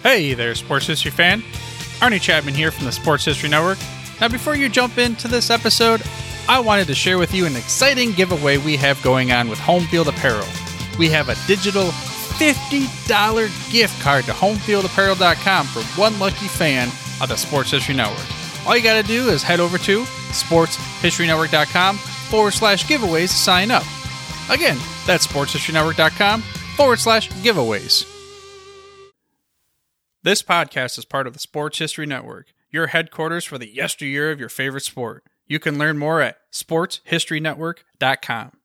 Hey there, Sports History fan. Arnie Chapman here from the Sports History Network. Now, before you jump into this episode, I wanted to share with you an exciting giveaway we have going on with Home Field Apparel. We have a digital $50 gift card to homefieldapparel.com for one lucky fan of the Sports History Network. All you got to do is head over to sportshistorynetwork.com/giveaways to sign up. Again, that's sportshistorynetwork.com/giveaways. This podcast is part of the Sports History Network, your headquarters for the yesteryear of your favorite sport. You can learn more at sportshistorynetwork.com.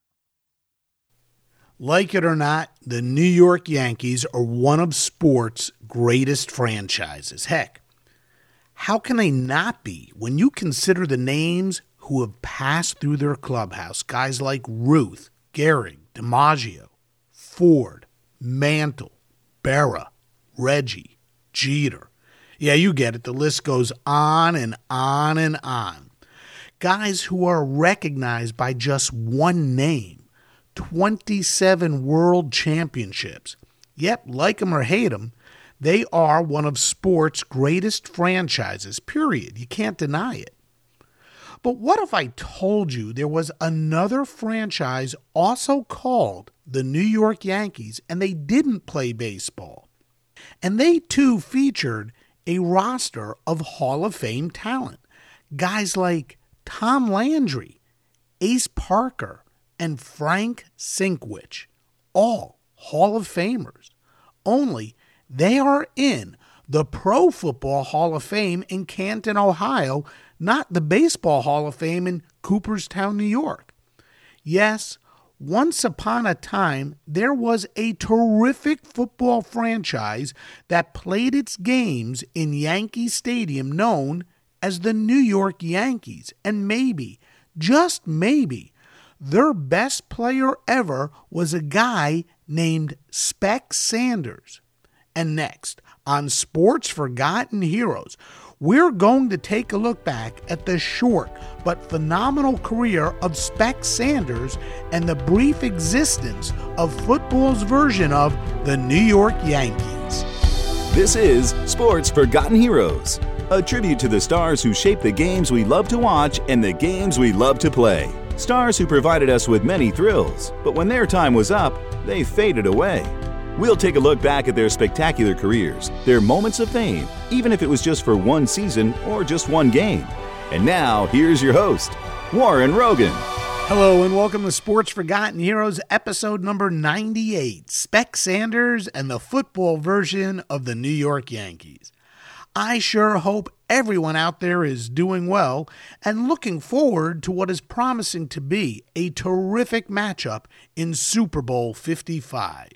Like it or not, the New York Yankees are one of sports' greatest franchises. Heck, how can they not be when you consider the names who have passed through their clubhouse? Guys like Ruth, Gehrig, DiMaggio, Ford, Mantle, Berra, Reggie, Jeter. Yeah, you get it. The list goes on and on and on. Guys who are recognized by just one name. 27 world championships. Yep, like them or hate them, they are one of sports' greatest franchises, period. You can't deny it. But what if I told you there was another franchise also called the New York Yankees and they didn't play baseball? And they too featured a roster of Hall of Fame talent. Guys like Tom Landry, Ace Parker, and Frank Sinkwich, all Hall of Famers. Only they are in the Pro Football Hall of Fame in Canton, Ohio, not the Baseball Hall of Fame in Cooperstown, New York. Yes, once upon a time, there was a terrific football franchise that played its games in Yankee Stadium known as the New York Yankees. And maybe, just maybe, their best player ever was a guy named Spec Sanders. And next, on Sports Forgotten Heroes, we're going to take a look back at the short but phenomenal career of Spec Sanders and the brief existence of football's version of the New York Yankees. This is Sports Forgotten Heroes, a tribute to the stars who shaped the games we love to watch and the games we love to play. Stars who provided us with many thrills, but when their time was up, they faded away. We'll take a look back at their spectacular careers, their moments of fame, even if it was just for one season or just one game. And now, here's your host, Warren Rogan. Hello and welcome to Sports Forgotten Heroes, episode number 98, Spec Sanders and the football version of the New York Yankees. I sure hope everyone out there is doing well and looking forward to what is promising to be a terrific matchup in Super Bowl 55.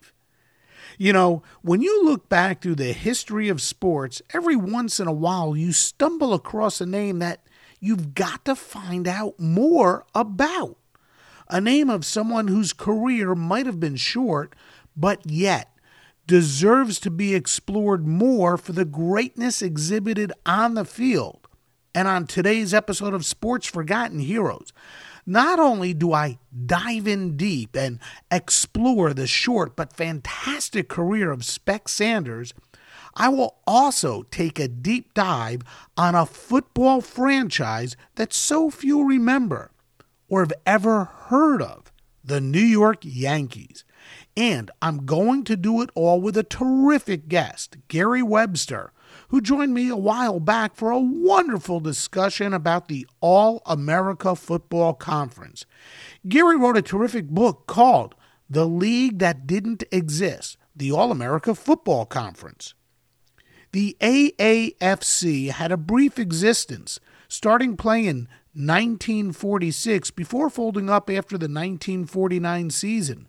You know, when you look back through the history of sports, every once in a while you stumble across a name that you've got to find out more about. A name of someone whose career might have been short, but yet deserves to be explored more for the greatness exhibited on the field. And on today's episode of Sports Forgotten Heroes, not only do I dive in deep and explore the short but fantastic career of Spec Sanders, I will also take a deep dive on a football franchise that so few remember or have ever heard of, the New York Yankees. And I'm going to do it all with a terrific guest, Gary Webster, who joined me a while back for a wonderful discussion about the All-America Football Conference. Gary wrote a terrific book called The League That Didn't Exist, the All-America Football Conference. The AAFC had a brief existence, starting play in 1946 before folding up after the 1949 season.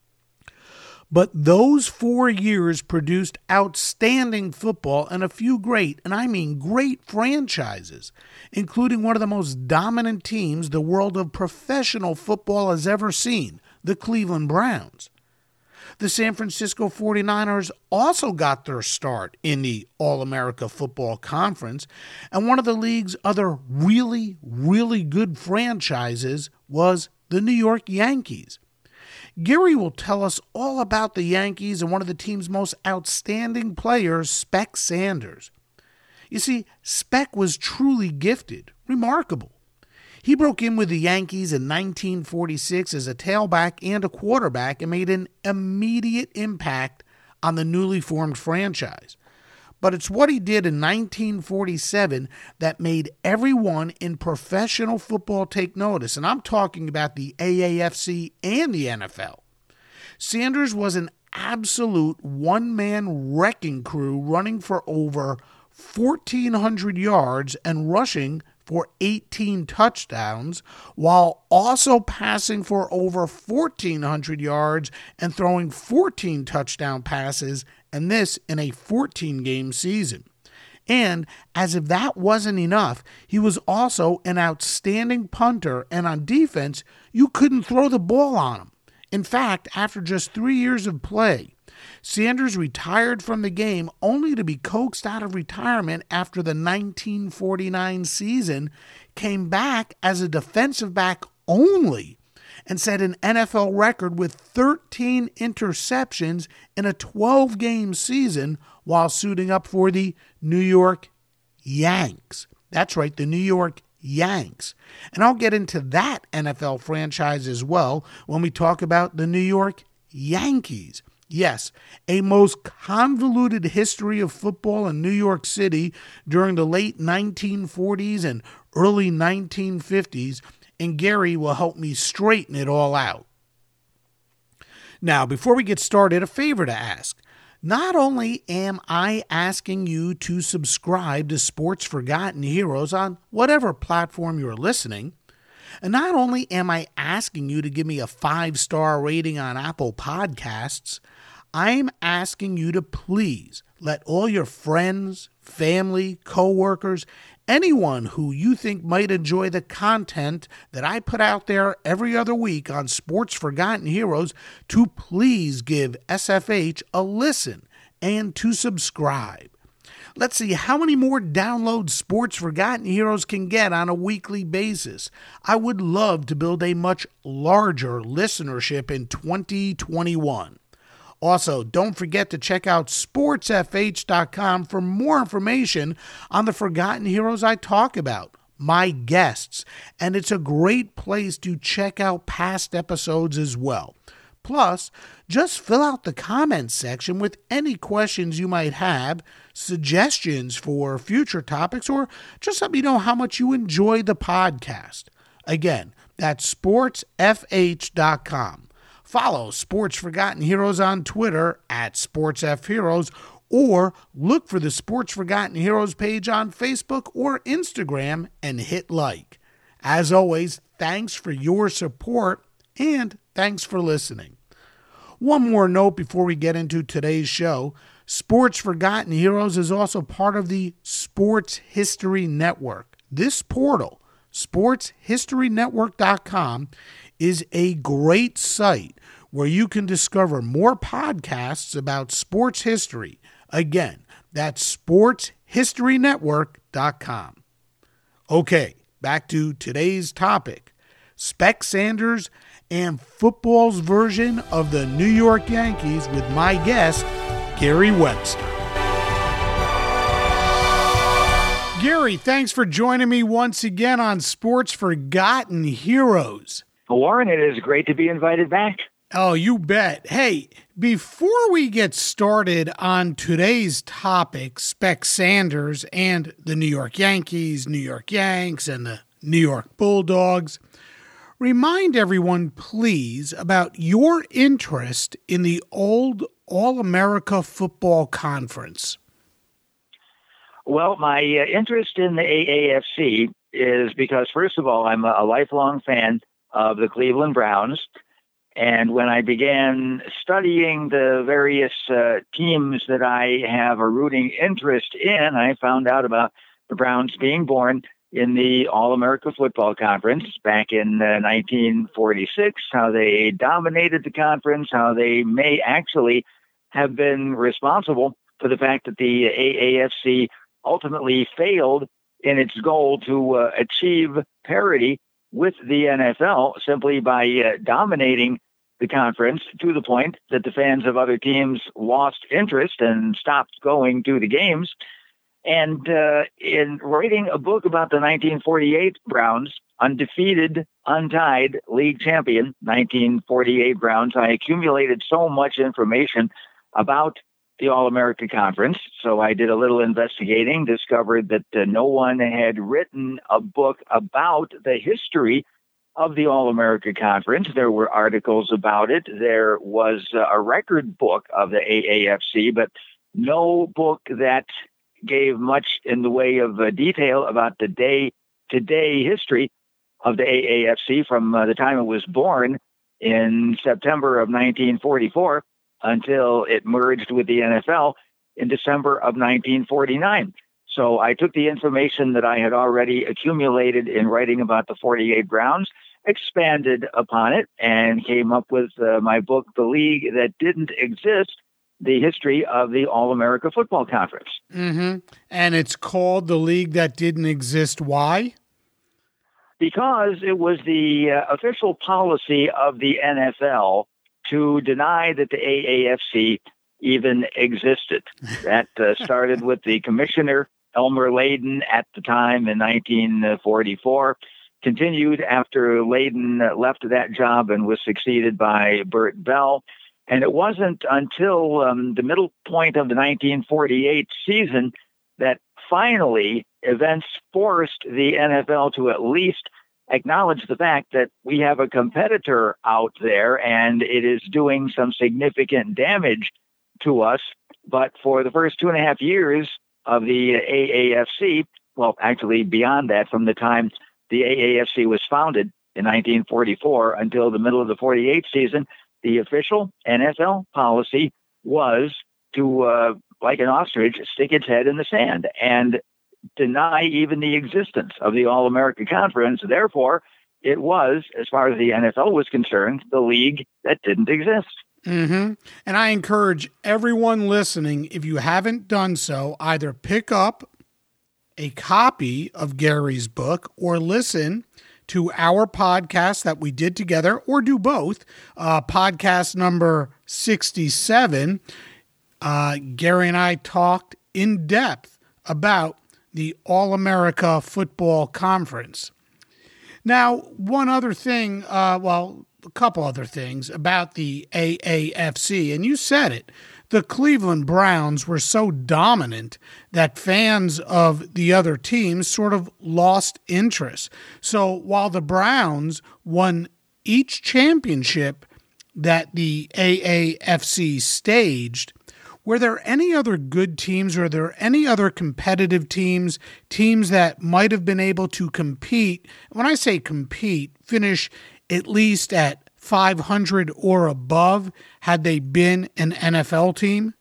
But those 4 years produced outstanding football and a few great, and I mean great franchises, including one of the most dominant teams the world of professional football has ever seen, the Cleveland Browns. The San Francisco 49ers also got their start in the All-America Football Conference, and one of the league's other really, really good franchises was the New York Yankees. Gary will tell us all about the Yankees and one of the team's most outstanding players, Spec Sanders. You see, Spec was truly gifted, remarkable. He broke in with the Yankees in 1946 as a tailback and a quarterback and made an immediate impact on the newly formed franchise. But it's what he did in 1947 that made everyone in professional football take notice, and I'm talking about the AAFC and the NFL. Sanders was an absolute one-man wrecking crew, running for over 1,400 yards and rushing for 18 touchdowns, while also passing for over 1,400 yards and throwing 14 touchdown passes, and this in a 14-game season. And as if that wasn't enough, he was also an outstanding punter, and on defense, you couldn't throw the ball on him. In fact, after just 3 years of play, Sanders retired from the game only to be coaxed out of retirement after the 1949 season, came back as a defensive back only, and set an NFL record with 13 interceptions in a 12-game season while suiting up for the New York Yanks. That's right, the New York Yanks. And I'll get into that NFL franchise as well when we talk about the New York Yankees. Yes, a most convoluted history of football in New York City during the late 1940s and early 1950s, and Gary will help me straighten it all out. Now, before we get started, a favor to ask. Not only am I asking you to subscribe to Sports Forgotten Heroes on whatever platform you're listening, and not only am I asking you to give me a 5-star rating on Apple Podcasts, I'm asking you to please let all your friends, family, coworkers, anyone who you think might enjoy the content that I put out there every other week on Sports Forgotten Heroes to please give SFH a listen and to subscribe. Let's see how many more downloads Sports Forgotten Heroes can get on a weekly basis. I would love to build a much larger listenership in 2021. Also, don't forget to check out sportsfh.com for more information on the Forgotten Heroes I talk about, my guests, and it's a great place to check out past episodes as well. Plus, just fill out the comments section with any questions you might have, suggestions for future topics, or just let me know how much you enjoy the podcast. Again, that's sportsfh.com. Follow Sports Forgotten Heroes on Twitter at SportsFHeroes, or look for the Sports Forgotten Heroes page on Facebook or Instagram and hit like. As always, thanks for your support and thanks for listening. One more note before we get into today's show. Sports Forgotten Heroes is also part of the Sports History Network. This portal, sportshistorynetwork.com, is a great site where you can discover more podcasts about sports history. Again, that's sportshistorynetwork.com. Okay, back to today's topic. Spec Sanders and football's version of the New York Yankees with my guest, Gary Webster. Gary, thanks for joining me once again on Sports Forgotten Heroes. Warren, it is great to be invited back. Oh, you bet. Hey, before we get started on today's topic, Spec Sanders and the New York Yankees, New York Yanks, and the New York Bulldogs, remind everyone, please, about your interest in the old All-America Football Conference. Well, my interest in the AAFC is because, first of all, I'm a lifelong fan of the Cleveland Browns. And when I began studying the various teams that I have a rooting interest in, I found out about the Browns being born in the All-America Football Conference back in 1946, how they dominated the conference, how they may actually have been responsible for the fact that the AAFC ultimately failed in its goal to achieve parity with the NFL simply by dominating the conference to the point that the fans of other teams lost interest and stopped going to the games. And in writing a book about the 1948 Browns, undefeated, untied league champion, 1948 Browns, I accumulated so much information about the All-America Conference. So I did a little investigating, discovered that no one had written a book about the history of the All-America Conference. There were articles about it. There was a record book of the AAFC, but no book that gave much in the way of detail about the day-to-day history of the AAFC from the time it was born in September of 1944 until it merged with the NFL in December of 1949. So I took the information that I had already accumulated in writing about the 48 Browns, expanded upon it, and came up with my book, The League That Didn't Exist, The History of the All-America Football Conference. Mm-hmm. And it's called The League That Didn't Exist. Why? Because it was the official policy of the NFL to deny that the AAFC even existed. That started with the commissioner, Elmer Layden, at the time in 1944, continued after Layden left that job and was succeeded by Bert Bell. And it wasn't until the middle point of the 1948 season that finally events forced the NFL to at least acknowledge the fact that we have a competitor out there and it is doing some significant damage to us. But for the first 2.5 years of the AAFC, well, actually beyond that, from the time the AAFC was founded in 1944 until the middle of the 48 season, the official NFL policy was to, like an ostrich, stick its head in the sand and deny even the existence of the All-America Conference. Therefore, it was, as far as the NFL was concerned, the league that didn't exist. Mm-hmm. And I encourage everyone listening, if you haven't done so, either pick up a copy of Gary's book or listen to our podcast that we did together, or do both. Podcast number 67. Gary and I talked in depth about the All-America Football Conference. Now, one other thing, a couple other things about the AAFC, and you said it. The Cleveland Browns were so dominant that fans of the other teams sort of lost interest. So while the Browns won each championship that the AAFC staged, were there any other good teams? Were there any other competitive teams that might have been able to compete? When I say compete, finish at least at 500 or above, had they been an NFL team?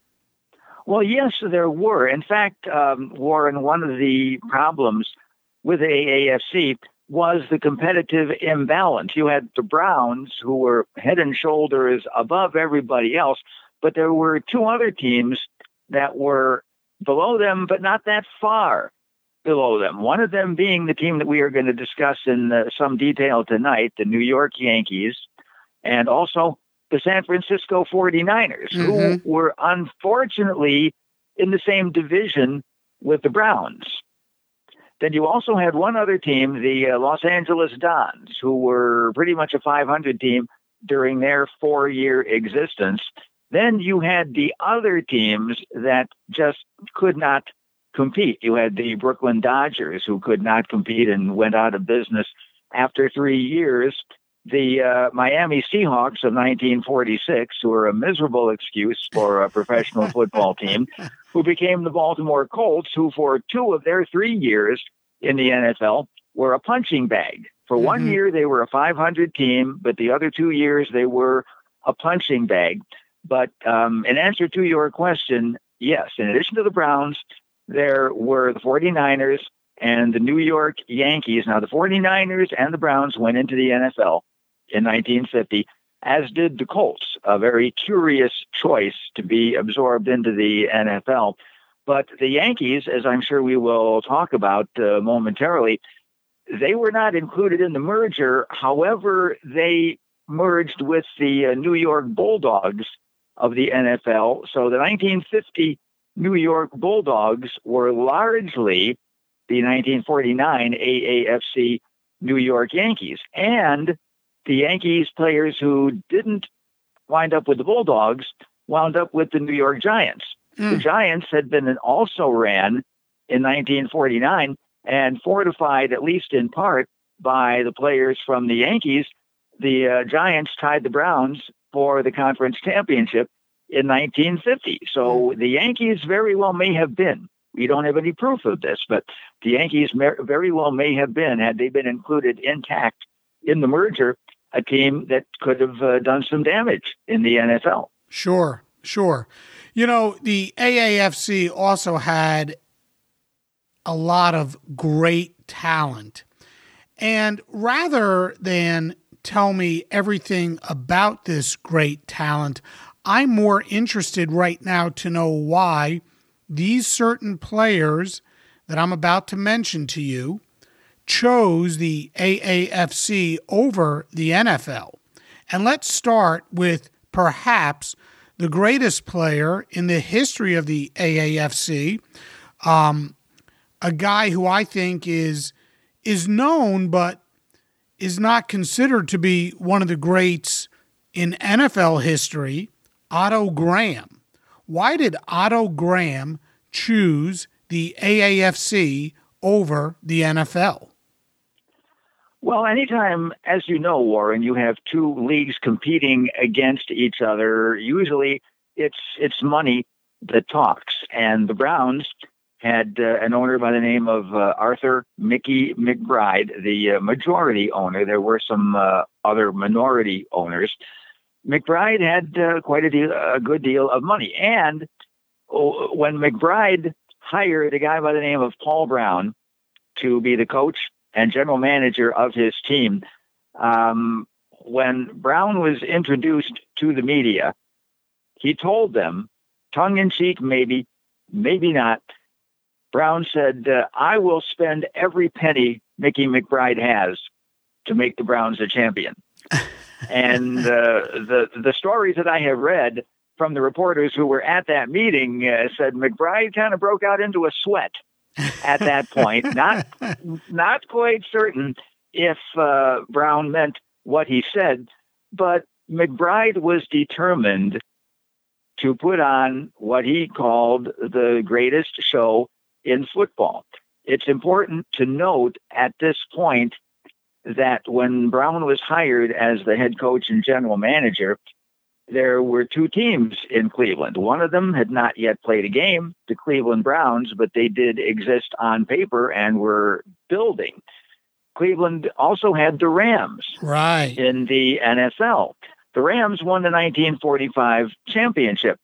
Well, yes, there were. In fact, Warren, one of the problems with the AAFC was the competitive imbalance. You had the Browns, who were head and shoulders above everybody else, but there were two other teams that were below them, but not that far below them. One of them being the team that we are going to discuss in some detail tonight, the New York Yankees, and also the San Francisco 49ers, who were unfortunately in the same division with the Browns. Then you also had one other team, the Los Angeles Dons, who were pretty much a 500 team during their 4-year existence. Then you had the other teams that just could not compete. You had the Brooklyn Dodgers, who could not compete and went out of business after 3 years. The Miami Seahawks of 1946, who were a miserable excuse for a professional football team, who became the Baltimore Colts, who for 2 of their 3 years in the NFL were a punching bag. For 1 year, they were a 500 team, but the other 2 years, they were a punching bag. But in answer to your question, yes, in addition to the Browns, there were the 49ers and the New York Yankees. Now, the 49ers and the Browns went into the NFL in 1950, as did the Colts, a very curious choice to be absorbed into the NFL. But the Yankees, as I'm sure we will talk about momentarily, they were not included in the merger. However, they merged with the New York Bulldogs of the NFL. So the 1950 New York Bulldogs were largely the 1949 AAFC New York Yankees. And the Yankees players who didn't wind up with the Bulldogs wound up with the New York Giants. The Giants had been also ran in 1949 and fortified, at least in part, by the players from the Yankees. The Giants tied the Browns for the conference championship in 1950. So the Yankees very well may have been, we don't have any proof of this, but the Yankees very well may have been, had they been included intact in the merger, a team that could have done some damage in the NFL. Sure. You know, the AAFC also had a lot of great talent. And rather than tell me everything about this great talent, I'm more interested right now to know why these certain players that I'm about to mention to you chose the AAFC over the NFL. And let's start with perhaps the greatest player in the history of the AAFC, a guy who I think is known but is not considered to be one of the greats in NFL history, Otto Graham. Why did Otto Graham choose the AAFC over the NFL? Well, anytime, as you know, Warren, you have two leagues competing against each other, usually it's money that talks. And the Browns had an owner by the name of Arthur Mickey McBride, the majority owner. There were some other minority owners. McBride had quite a good deal of money. And when McBride hired a guy by the name of Paul Brown to be the coach and general manager of his team, when Brown was introduced to the media, he told them, tongue-in-cheek maybe, maybe not, Brown said, I will spend every penny Mickey McBride has to make the Browns a champion. And the stories that I have read from the reporters who were at that meeting said McBride kind of broke out into a sweat at that point. Not quite certain if Brown meant what he said, but McBride was determined to put on what he called the greatest show in football. It's important to note at this point that when Brown was hired as the head coach and general manager, there were two teams in Cleveland. One of them had not yet played a game, the Cleveland Browns, but they did exist on paper and were building. Cleveland also had the Rams in the NFL. The Rams won the 1945 championship.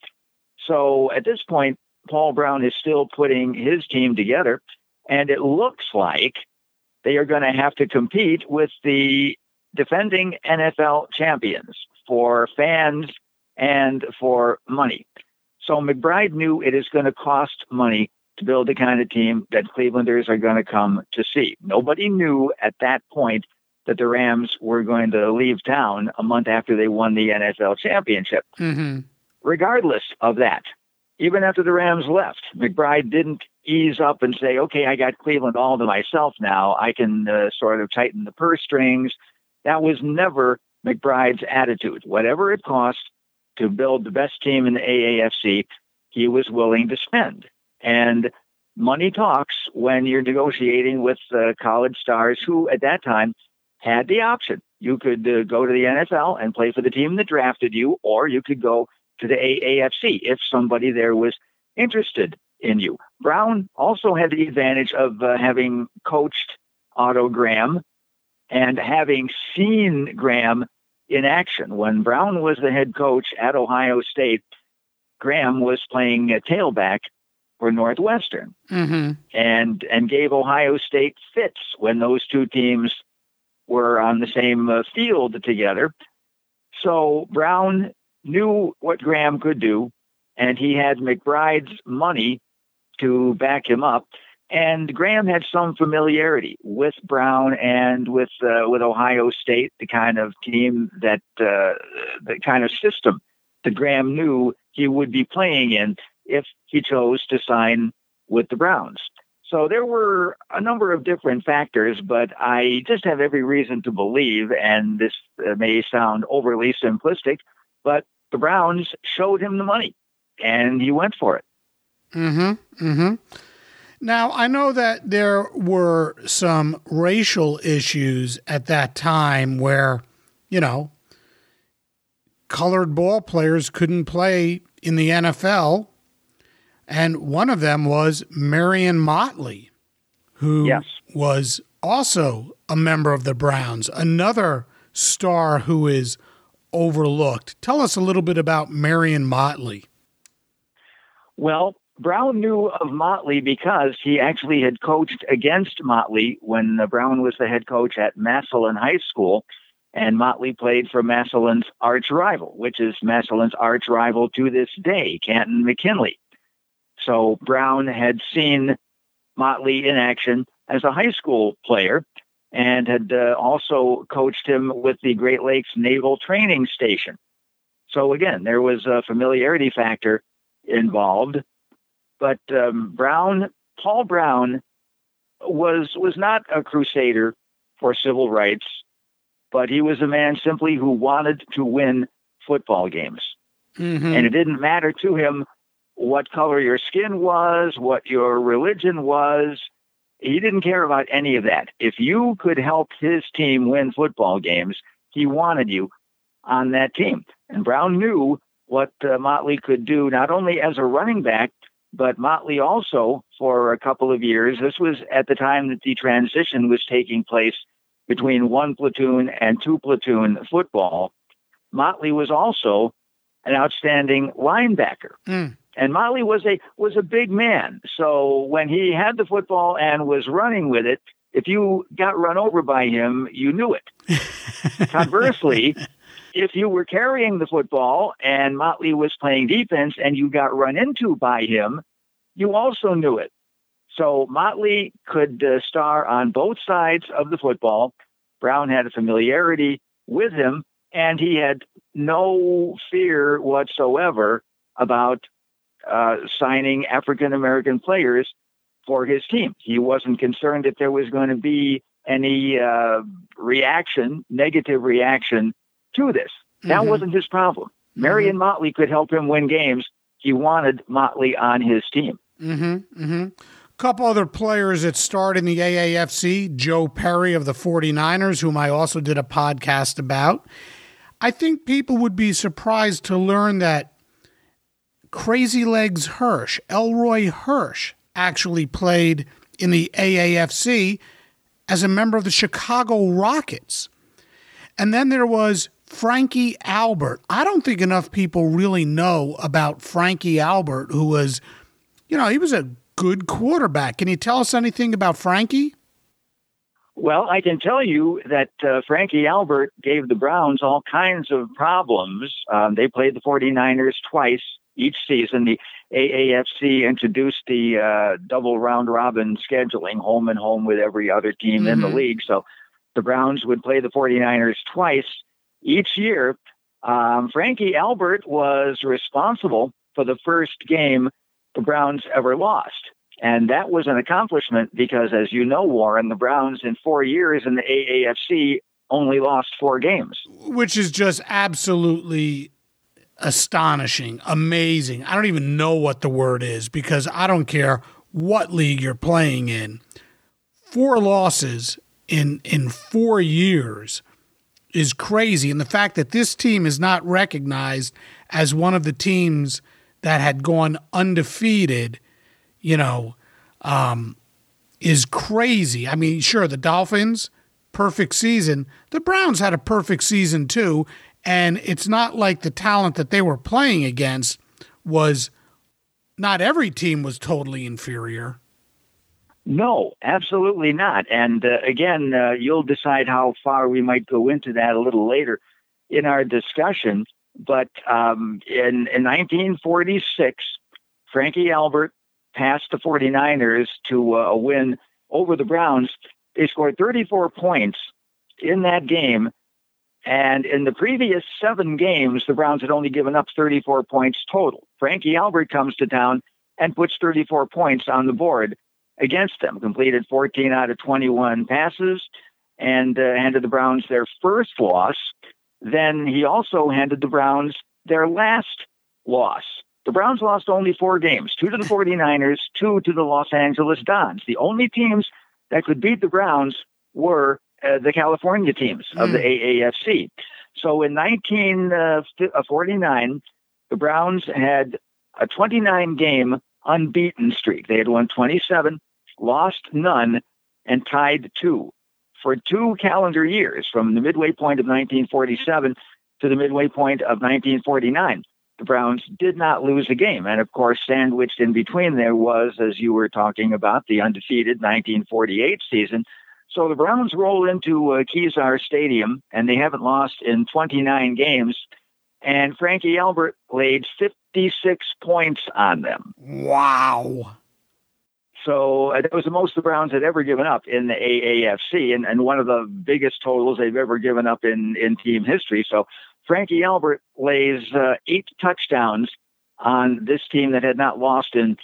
So at this point, Paul Brown is still putting his team together, and it looks like they are going to have to compete with the defending NFL champions for fans and for money. So McBride knew it is going to cost money to build the kind of team that Clevelanders are going to come to see. Nobody knew at that point that the Rams were going to leave town a month after they won the NFL championship. Mm-hmm. Regardless of that, even after the Rams left, McBride didn't ease up and say, okay, I got Cleveland all to myself now. I can sort of tighten the purse strings. That was never McBride's attitude. Whatever it cost to build the best team in the AAFC, he was willing to spend. And money talks when you're negotiating with college stars who at that time had the option. You could go to the NFL and play for the team that drafted you, or you could go to the AAFC if somebody there was interested in you. Brown also had the advantage of having coached Otto Graham and having seen Graham in action. When Brown was the head coach at Ohio State, Graham was playing tailback for Northwestern and gave Ohio State fits when those two teams were on the same field together. So Brown knew what Graham could do, and he had McBride's money to back him up. And Graham had some familiarity with Brown and with Ohio State, the kind of team that the kind of system that Graham knew he would be playing in if he chose to sign with the Browns. So there were a number of different factors, but I just have every reason to believe, and this may sound overly simplistic, but the Browns showed him the money, and he went for it. Mm-hmm. Mm-hmm. Now, I know that there were some racial issues at that time where, colored ball players couldn't play in the NFL. And one of them was Marion Motley, who was also a member of the Browns, another star who is overlooked. Tell us a little bit about Marion Motley. Well, Brown knew of Motley because he actually had coached against Motley when Brown was the head coach at Massillon High School, and Motley played for Massillon's arch rival, which is Massillon's arch rival to this day, Canton McKinley. So Brown had seen Motley in action as a high school player and had also coached him with the Great Lakes Naval Training Station. So again, there was a familiarity factor involved. But Paul Brown was not a crusader for civil rights, but he was a man simply who wanted to win football games. Mm-hmm. And it didn't matter to him what color your skin was, what your religion was. He didn't care about any of that. If you could help his team win football games, he wanted you on that team. And Brown knew what Motley could do, not only as a running back, but Motley also, for a couple of years, this was at the time that the transition was taking place between one platoon and two platoon football. Motley was also an outstanding linebacker. And Motley was a big man. So when he had the football and was running with it, if you got run over by him, you knew it. Conversely, if you were carrying the football and Motley was playing defense and you got run into by him, you also knew it. So Motley could star on both sides of the football. Brown had a familiarity with him, and he had no fear whatsoever about signing African-American players for his team. He wasn't concerned if there was going to be any negative reaction to this. That wasn't his problem. Marion Motley could help him win games. He wanted Motley on his team. A couple other players that starred in the AAFC, Joe Perry of the 49ers, whom I also did a podcast about. I think people would be surprised to learn that Crazy Legs Hirsch, Elroy Hirsch, actually played in the AAFC as a member of the Chicago Rockets. And then there was Frankie Albert. I don't think enough people really know about Frankie Albert, who was, he was a good quarterback. Can you tell us anything about Frankie? Well, I can tell you that Frankie Albert gave the Browns all kinds of problems. They played the 49ers twice each season. The AAFC introduced the double round robin scheduling, home and home with every other team in the league. So the Browns would play the 49ers twice each year. Frankie Albert was responsible for the first game the Browns ever lost. And that was an accomplishment because, as you know, Warren, the Browns in 4 years in the AAFC only lost 4 games. Which is just absolutely astonishing, amazing. I don't even know what the word is because I don't care what league you're playing in. 4 losses in 4 years is crazy. And the fact that this team is not recognized as one of the teams that had gone undefeated, is crazy. I mean, sure, the Dolphins, perfect season. The Browns had a perfect season too. And it's not like the talent that they were playing against was, not every team was totally inferior. No, absolutely not. And again, you'll decide how far we might go into that a little later in our discussion. But in 1946, Frankie Albert past the 49ers to a win over the Browns. They scored 34 points in that game. And in the previous 7 games, the Browns had only given up 34 points total. Frankie Albert comes to town and puts 34 points on the board against them, completed 14 out of 21 passes, and handed the Browns their first loss. Then he also handed the Browns their last loss. The Browns lost only 4 games, 2 to the 49ers, 2 to the Los Angeles Dons. The only teams that could beat the Browns were the California teams of the AAFC. So in 1949, the Browns had a 29-game unbeaten streak. They had won 27, lost none, and tied 2. For 2 calendar years, from the midway point of 1947 to the midway point of 1949, the Browns did not lose a game. And of course, sandwiched in between there was, as you were talking about, the undefeated 1948 season. So the Browns roll into Kezar Stadium, and they haven't lost in 29 games. And Frankie Albert laid 56 points on them. Wow. So that was the most the Browns had ever given up in the AAFC, and one of the biggest totals they've ever given up in team history. So Frankie Albert lays 8 touchdowns on this team that had not lost in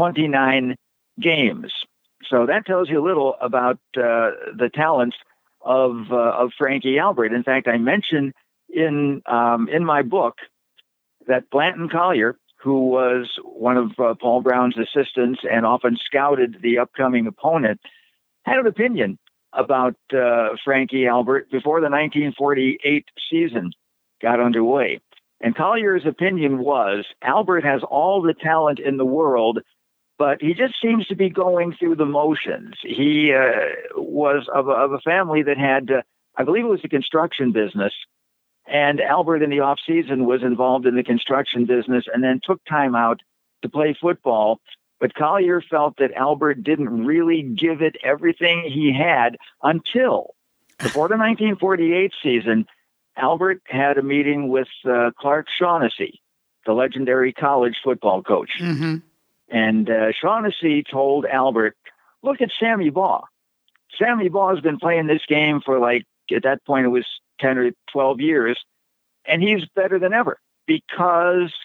29 games. So that tells you a little about the talents of Frankie Albert. In fact, I mentioned in my book that Blanton Collier, who was one of Paul Brown's assistants and often scouted the upcoming opponent, had an opinion about Frankie Albert before the 1948 season got underway. And Collier's opinion was, Albert has all the talent in the world, but he just seems to be going through the motions. He was of a family that had, I believe it was a construction business, and Albert in the off season was involved in the construction business and then took time out to play football. But Collier felt that Albert didn't really give it everything he had until before the 1948 season. Albert had a meeting with Clark Shaughnessy, the legendary college football coach. Mm-hmm. And Shaughnessy told Albert, look at Sammy Baugh. Sammy Baugh has been playing this game for at that point, it was 10 or 12 years, and he's better than ever because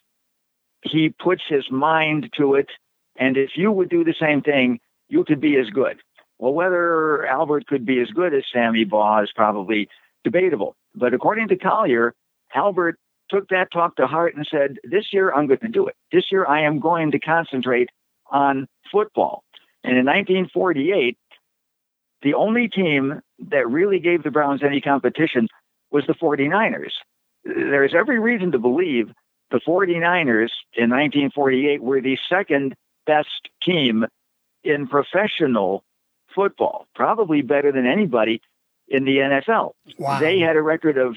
he puts his mind to it. And if you would do the same thing, you could be as good. Well, whether Albert could be as good as Sammy Baugh is probably debatable. But according to Collier, Albert took that talk to heart and said, this year I'm going to do it. This year I am going to concentrate on football. And in 1948, the only team that really gave the Browns any competition was the 49ers. There's every reason to believe the 49ers in 1948 were the second best team in professional football, probably better than anybody in the NFL. Wow. They had a record of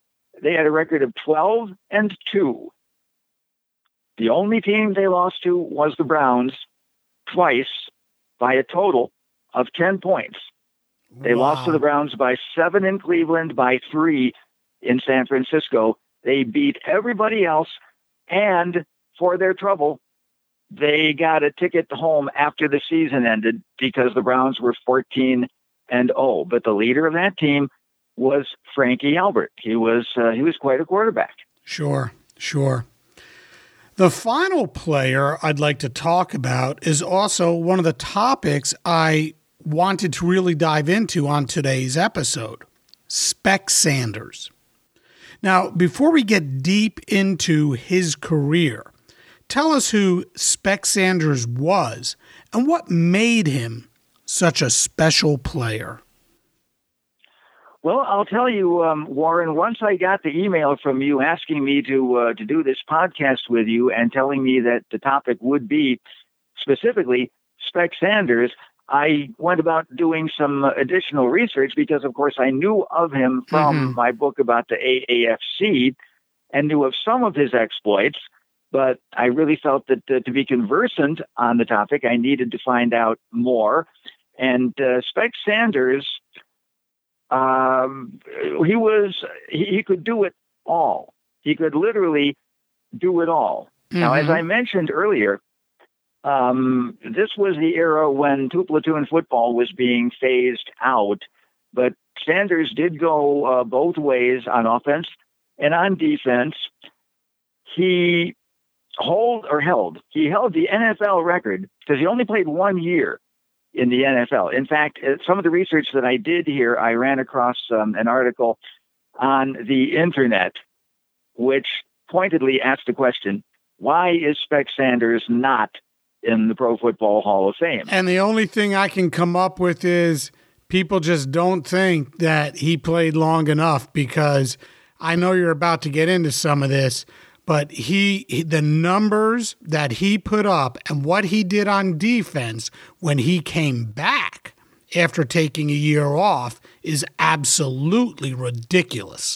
12-2. The only team they lost to was the Browns twice by a total of 10 points. They lost to the Browns by 7 in Cleveland, by 3 in San Francisco. They beat everybody else, and for their trouble, they got a ticket home after the season ended because the Browns were 14-0. But the leader of that team was Frankie Albert. He was quite a quarterback. Sure. The final player I'd like to talk about is also one of the topics I wanted to really dive into on today's episode, Spec Sanders. Now, before we get deep into his career, tell us who Spec Sanders was and what made him such a special player. Well, I'll tell you, Warren, once I got the email from you asking me to do this podcast with you and telling me that the topic would be specifically Spec Sanders, I went about doing some additional research because, of course, I knew of him from my book about the AAFC and knew of some of his exploits, but I really felt that to be conversant on the topic, I needed to find out more. And Spec Sanders, he could do it all. He could literally do it all. Now, as I mentioned earlier, This was the era when two-platoon football was being phased out, but Sanders did go both ways on offense and on defense. He held the NFL record because he only played 1 year in the NFL. In fact, some of the research that I did here, I ran across an article on the internet, which pointedly asked the question, why is Spec Sanders not in the Pro Football Hall of Fame? And the only thing I can come up with is people just don't think that he played long enough, because I know you're about to get into some of this, but the numbers that he put up and what he did on defense when he came back after taking a year off is absolutely ridiculous.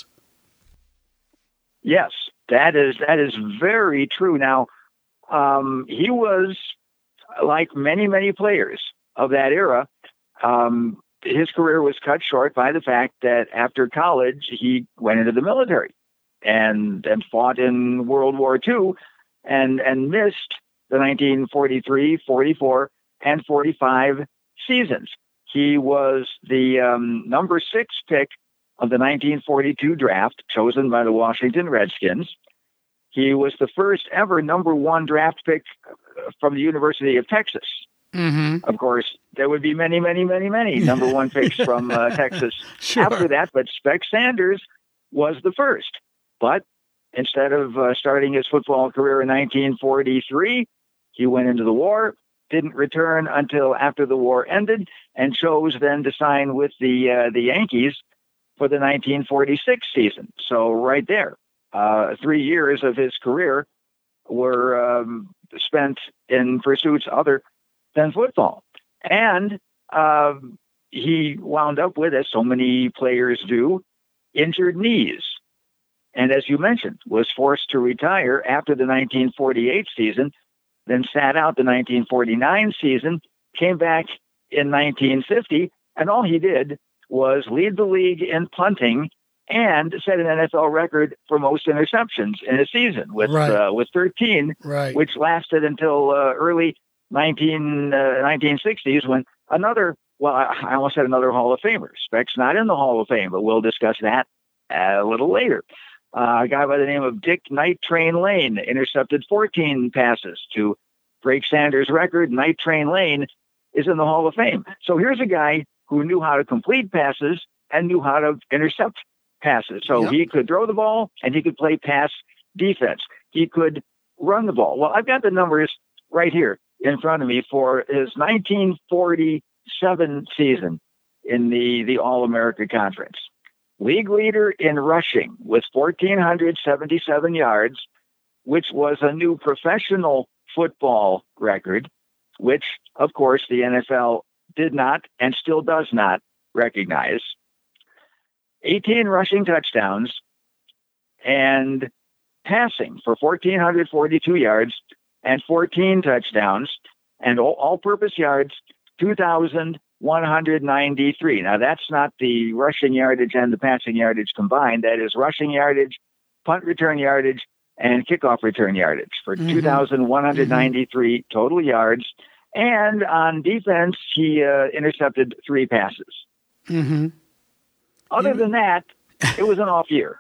Yes, that is very true. Now, he was like many, many players of that era. His career was cut short by the fact that after college, he went into the military and fought in World War II and missed the 1943, 44, and 45 seasons. He was the number 6 pick of the 1942 draft, chosen by the Washington Redskins. He was the first ever number 1 draft pick from the University of Texas. Mm-hmm. Of course, there would be many, many, many, many number 1 picks from Texas after that, but Spec Sanders was the first. But instead of starting his football career in 1943, he went into the war, didn't return until after the war ended, and chose then to sign with the Yankees for the 1946 season. So right there, 3 years of his career were spent in pursuits other than football. And he wound up with, as so many players do, injured knees. And as you mentioned, was forced to retire after the 1948 season, then sat out the 1949 season, came back in 1950, and all he did was lead the league in punting and set an NFL record for most interceptions in a season with 13, which lasted until early 1960s when I almost said another Hall of Famer. Spec's not in the Hall of Fame, but we'll discuss that a little later. A guy by the name of Dick Night Train Lane intercepted 14 passes to break Sanders' record. Night Train Lane is in the Hall of Fame. So here's a guy who knew how to complete passes and knew how to intercept passes. So he could throw the ball and he could play pass defense. He could run the ball. Well, I've got the numbers right here in front of me for his 1947 season in the All-America Conference. League leader in rushing with 1,477 yards, which was a new professional football record, which, of course, the NFL did not and still does not recognize. 18 rushing touchdowns and passing for 1,442 yards and 14 touchdowns and all-purpose yards, 2,193. Now, that's not the rushing yardage and the passing yardage combined. That is rushing yardage, punt return yardage, and kickoff return yardage for 2,193 total yards. And on defense, he intercepted 3 passes. Mm-hmm. Other than that, it was an off year.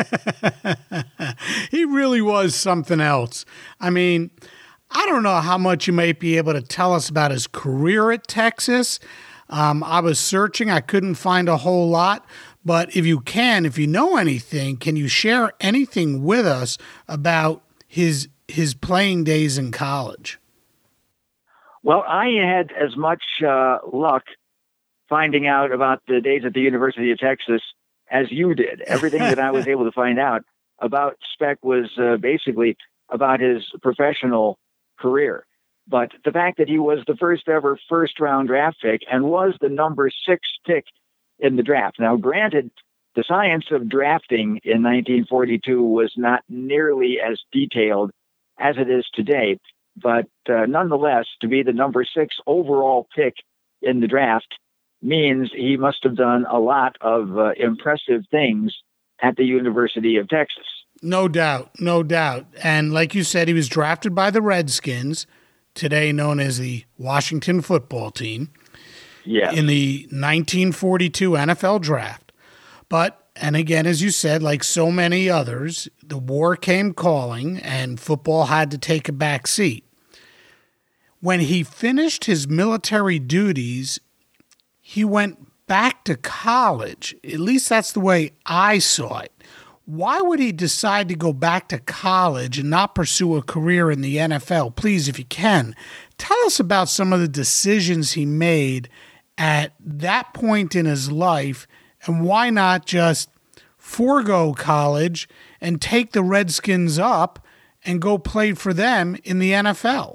He really was something else. I mean, I don't know how much you might be able to tell us about his career at Texas. I was searching. I couldn't find a whole lot. But if you know anything, can you share anything with us about his playing days in college? Well, I had as much luck finding out about the days at the University of Texas as you did. Everything that I was able to find out about Spec was basically about his professional career. But the fact that he was the first ever first-round draft pick and was the number 6 pick in the draft. Now, granted, the science of drafting in 1942 was not nearly as detailed as it is today. But nonetheless, to be the number 6 overall pick in the draft means he must have done a lot of impressive things at the University of Texas. No doubt, no doubt. And like you said, he was drafted by the Redskins, today known as the Washington football team, in the 1942 NFL draft. But, and again, as you said, like so many others, the war came calling and football had to take a back seat. When he finished his military duties, he went back to college. At least that's the way I saw it. Why would he decide to go back to college and not pursue a career in the NFL? Please, if you can, tell us about some of the decisions he made at that point in his life, and why not just forego college and take the Redskins up and go play for them in the NFL?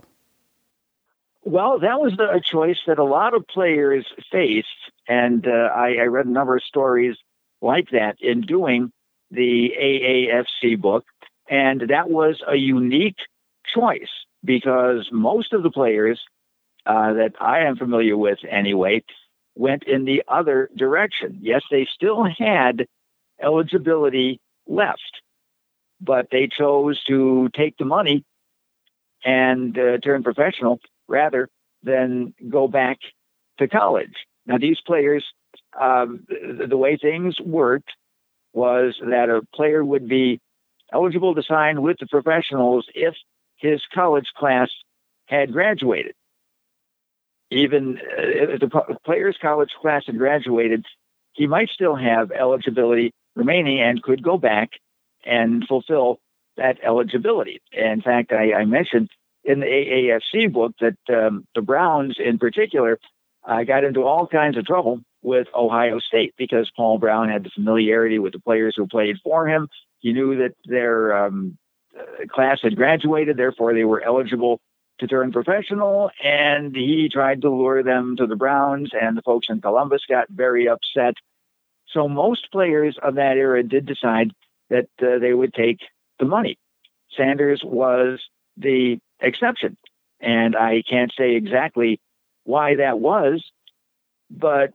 Well, that was a choice that a lot of players faced, and I read a number of stories like that in doing the AAFC book, and that was a unique choice because most of the players that I am familiar with anyway went in the other direction. Yes, they still had eligibility left, but they chose to take the money and turn professional rather than go back to college. Now, these players, the way things worked was that a player would be eligible to sign with the professionals if his college class had graduated. Even if the player's college class had graduated, he might still have eligibility remaining and could go back and fulfill that eligibility. In fact, I mentioned in the AAFC book that the Browns in particular got into all kinds of trouble with Ohio State because Paul Brown had the familiarity with the players who played for him. He knew that their class had graduated, therefore they were eligible to turn professional, and he tried to lure them to the Browns, and the folks in Columbus got very upset. So most players of that era did decide that they would take the money. Sanders was the exception, and I can't say exactly why that was, but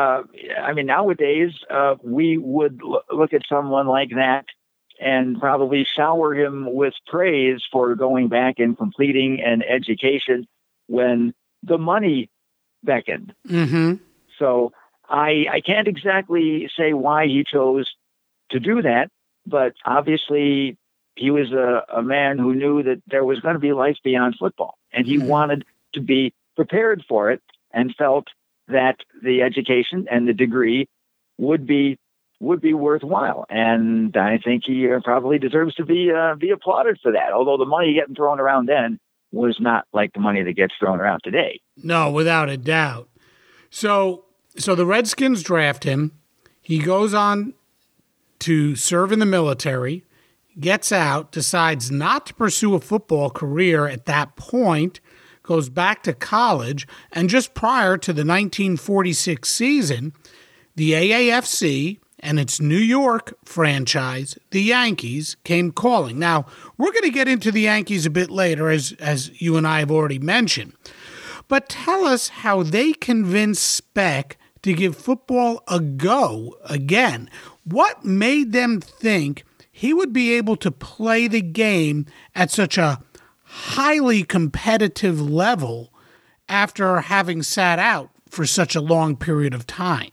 nowadays we would look at someone like that and probably shower him with praise for going back and completing an education when the money beckoned. Mm-hmm. So I can't exactly say why he chose to do that, but obviously he was a man who knew that there was going to be life beyond football, and he wanted to be prepared for it and felt that the education and the degree would be worthwhile. And I think he probably deserves to be applauded for that, although the money getting thrown around then was not like the money that gets thrown around today. No, without a doubt. So the Redskins draft him. He goes on to serve in the military, gets out, decides not to pursue a football career at that point, goes back to college, and just prior to the 1946 season, the AAFC and its New York franchise, the Yankees, came calling. Now, we're going to get into the Yankees a bit later, as you and I have already mentioned. But tell us how they convinced Speck to give football a go again. What made them think he would be able to play the game at such a highly competitive level after having sat out for such a long period of time?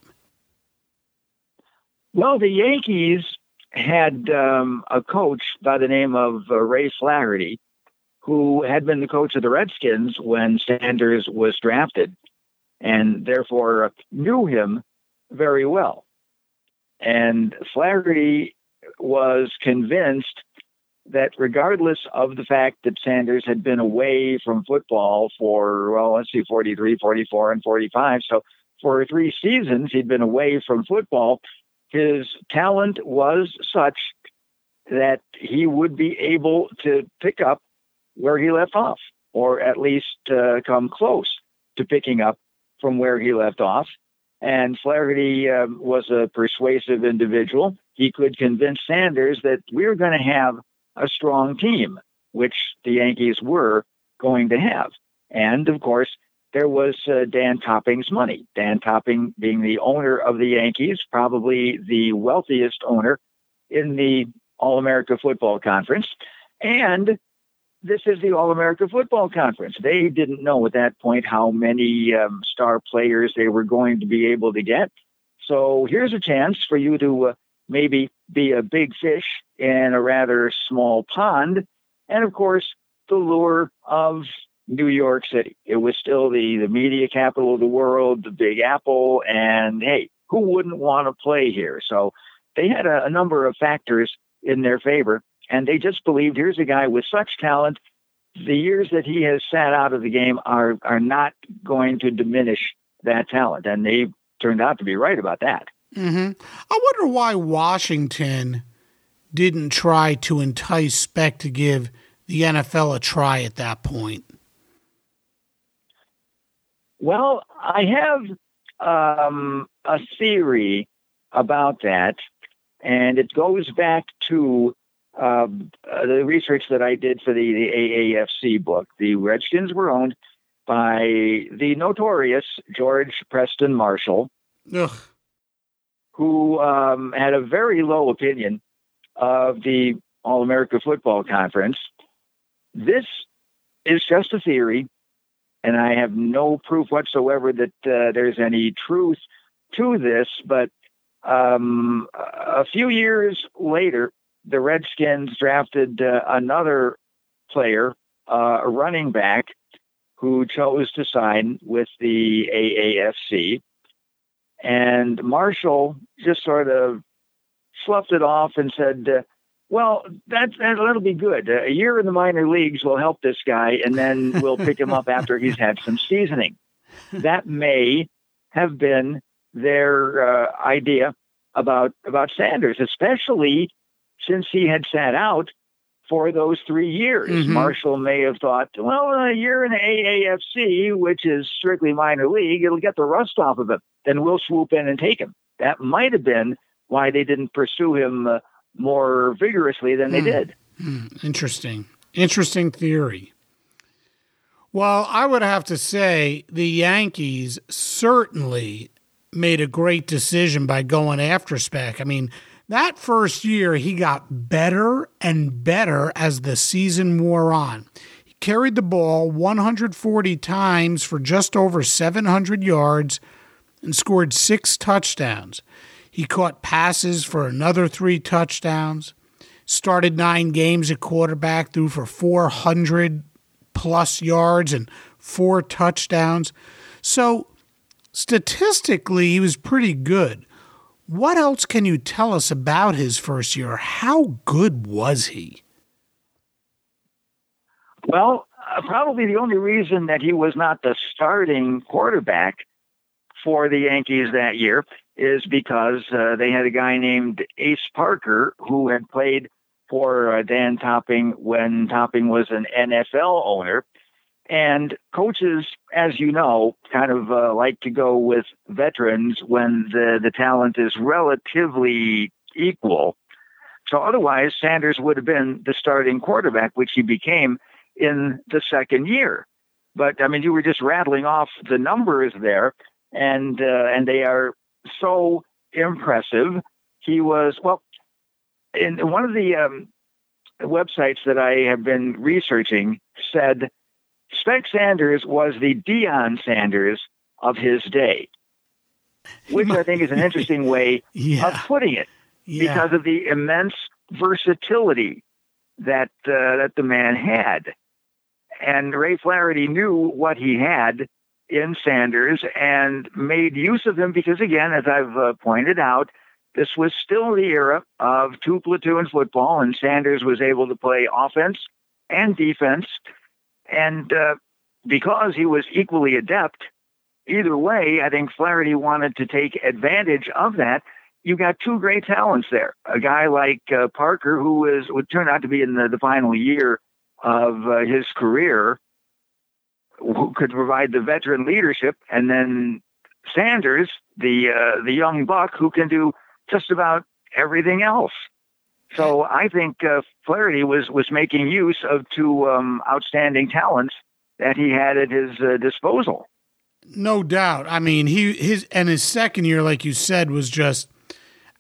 Well, the Yankees had a coach by the name of Ray Flaherty, who had been the coach of the Redskins when Sanders was drafted, and therefore knew him very well. And Flaherty was convinced that regardless of the fact that Sanders had been away from football for, 43, 44, and 45, so for 3 seasons he'd been away from football, his talent was such that he would be able to pick up where he left off, or at least come close to picking up from where he left off. And Flaherty was a persuasive individual. He could convince Sanders that we were going to have a strong team, which the Yankees were going to have. And, of course, there was Dan Topping's money. Dan Topping being the owner of the Yankees, probably the wealthiest owner in the All-America Football Conference. And this is the All-America Football Conference. They didn't know at that point how many star players they were going to be able to get. So here's a chance for you to maybe be a big fish in a rather small pond. And, of course, the lure of New York City. It was still the media capital of the world, the Big Apple, and, hey, who wouldn't want to play here? So they had a number of factors in their favor, and they just believed here's a guy with such talent. The years that he has sat out of the game are not going to diminish that talent, and they turned out to be right about that. Mm-hmm. I wonder why Washington didn't try to entice Speck to give the NFL a try at that point. Well, I have a theory about that, and it goes back to the research that I did for the AAFC book. The Redskins were owned by the notorious George Preston Marshall, Ugh. who had a very low opinion of the All-America Football Conference. This is just a theory, and I have no proof whatsoever that there's any truth to this, but a few years later, the Redskins drafted another player, a running back, who chose to sign with the AAFC. And Marshall just sort of sloughed it off and said, well, that'll be good. A year in the minor leagues will help this guy, and then we'll pick him up after he's had some seasoning. That may have been their idea about Sanders, especially since he had sat out for those 3 years. Mm-hmm. Marshall may have thought, well, a year in the AAFC, which is strictly minor league, it'll get the rust off of him. Then we'll swoop in and take him. That might have been why they didn't pursue him more vigorously than they did. Interesting. Interesting theory. Well, I would have to say the Yankees certainly made a great decision by going after Speck. I mean, that first year, he got better and better as the season wore on. He carried the ball 140 times for just over 700 yards and scored 6 touchdowns. He caught passes for another 3 touchdowns, started 9 games at quarterback, threw for 400-plus yards and 4 touchdowns. So statistically, he was pretty good. What else can you tell us about his first year? How good was he? Well, probably the only reason that he was not the starting quarterback for the Yankees that year is because they had a guy named Ace Parker who had played for Dan Topping when Topping was an NFL owner. And coaches, as you know, kind of like to go with veterans when the talent is relatively equal. So otherwise, Sanders would have been the starting quarterback, which he became in the second year. But, I mean, you were just rattling off the numbers there, and they are so impressive. He was, well, in one of the websites that I have been researching said Speck Sanders was the Deion Sanders of his day, which I think is an interesting way of putting it, because of the immense versatility that the man had. And Ray Flaherty knew what he had in Sanders and made use of him because, again, as I've pointed out, this was still the era of 2 platoon football, and Sanders was able to play offense and defense. And because he was equally adept, either way, I think Flaherty wanted to take advantage of that. You got 2 great talents there. A guy like Parker, who would turn out to be in the final year of his career, who could provide the veteran leadership, and then Sanders, the young buck, who can do just about everything else. So I think Flaherty was making use of 2 outstanding talents that he had at his disposal. No doubt. I mean, his second year, like you said, was just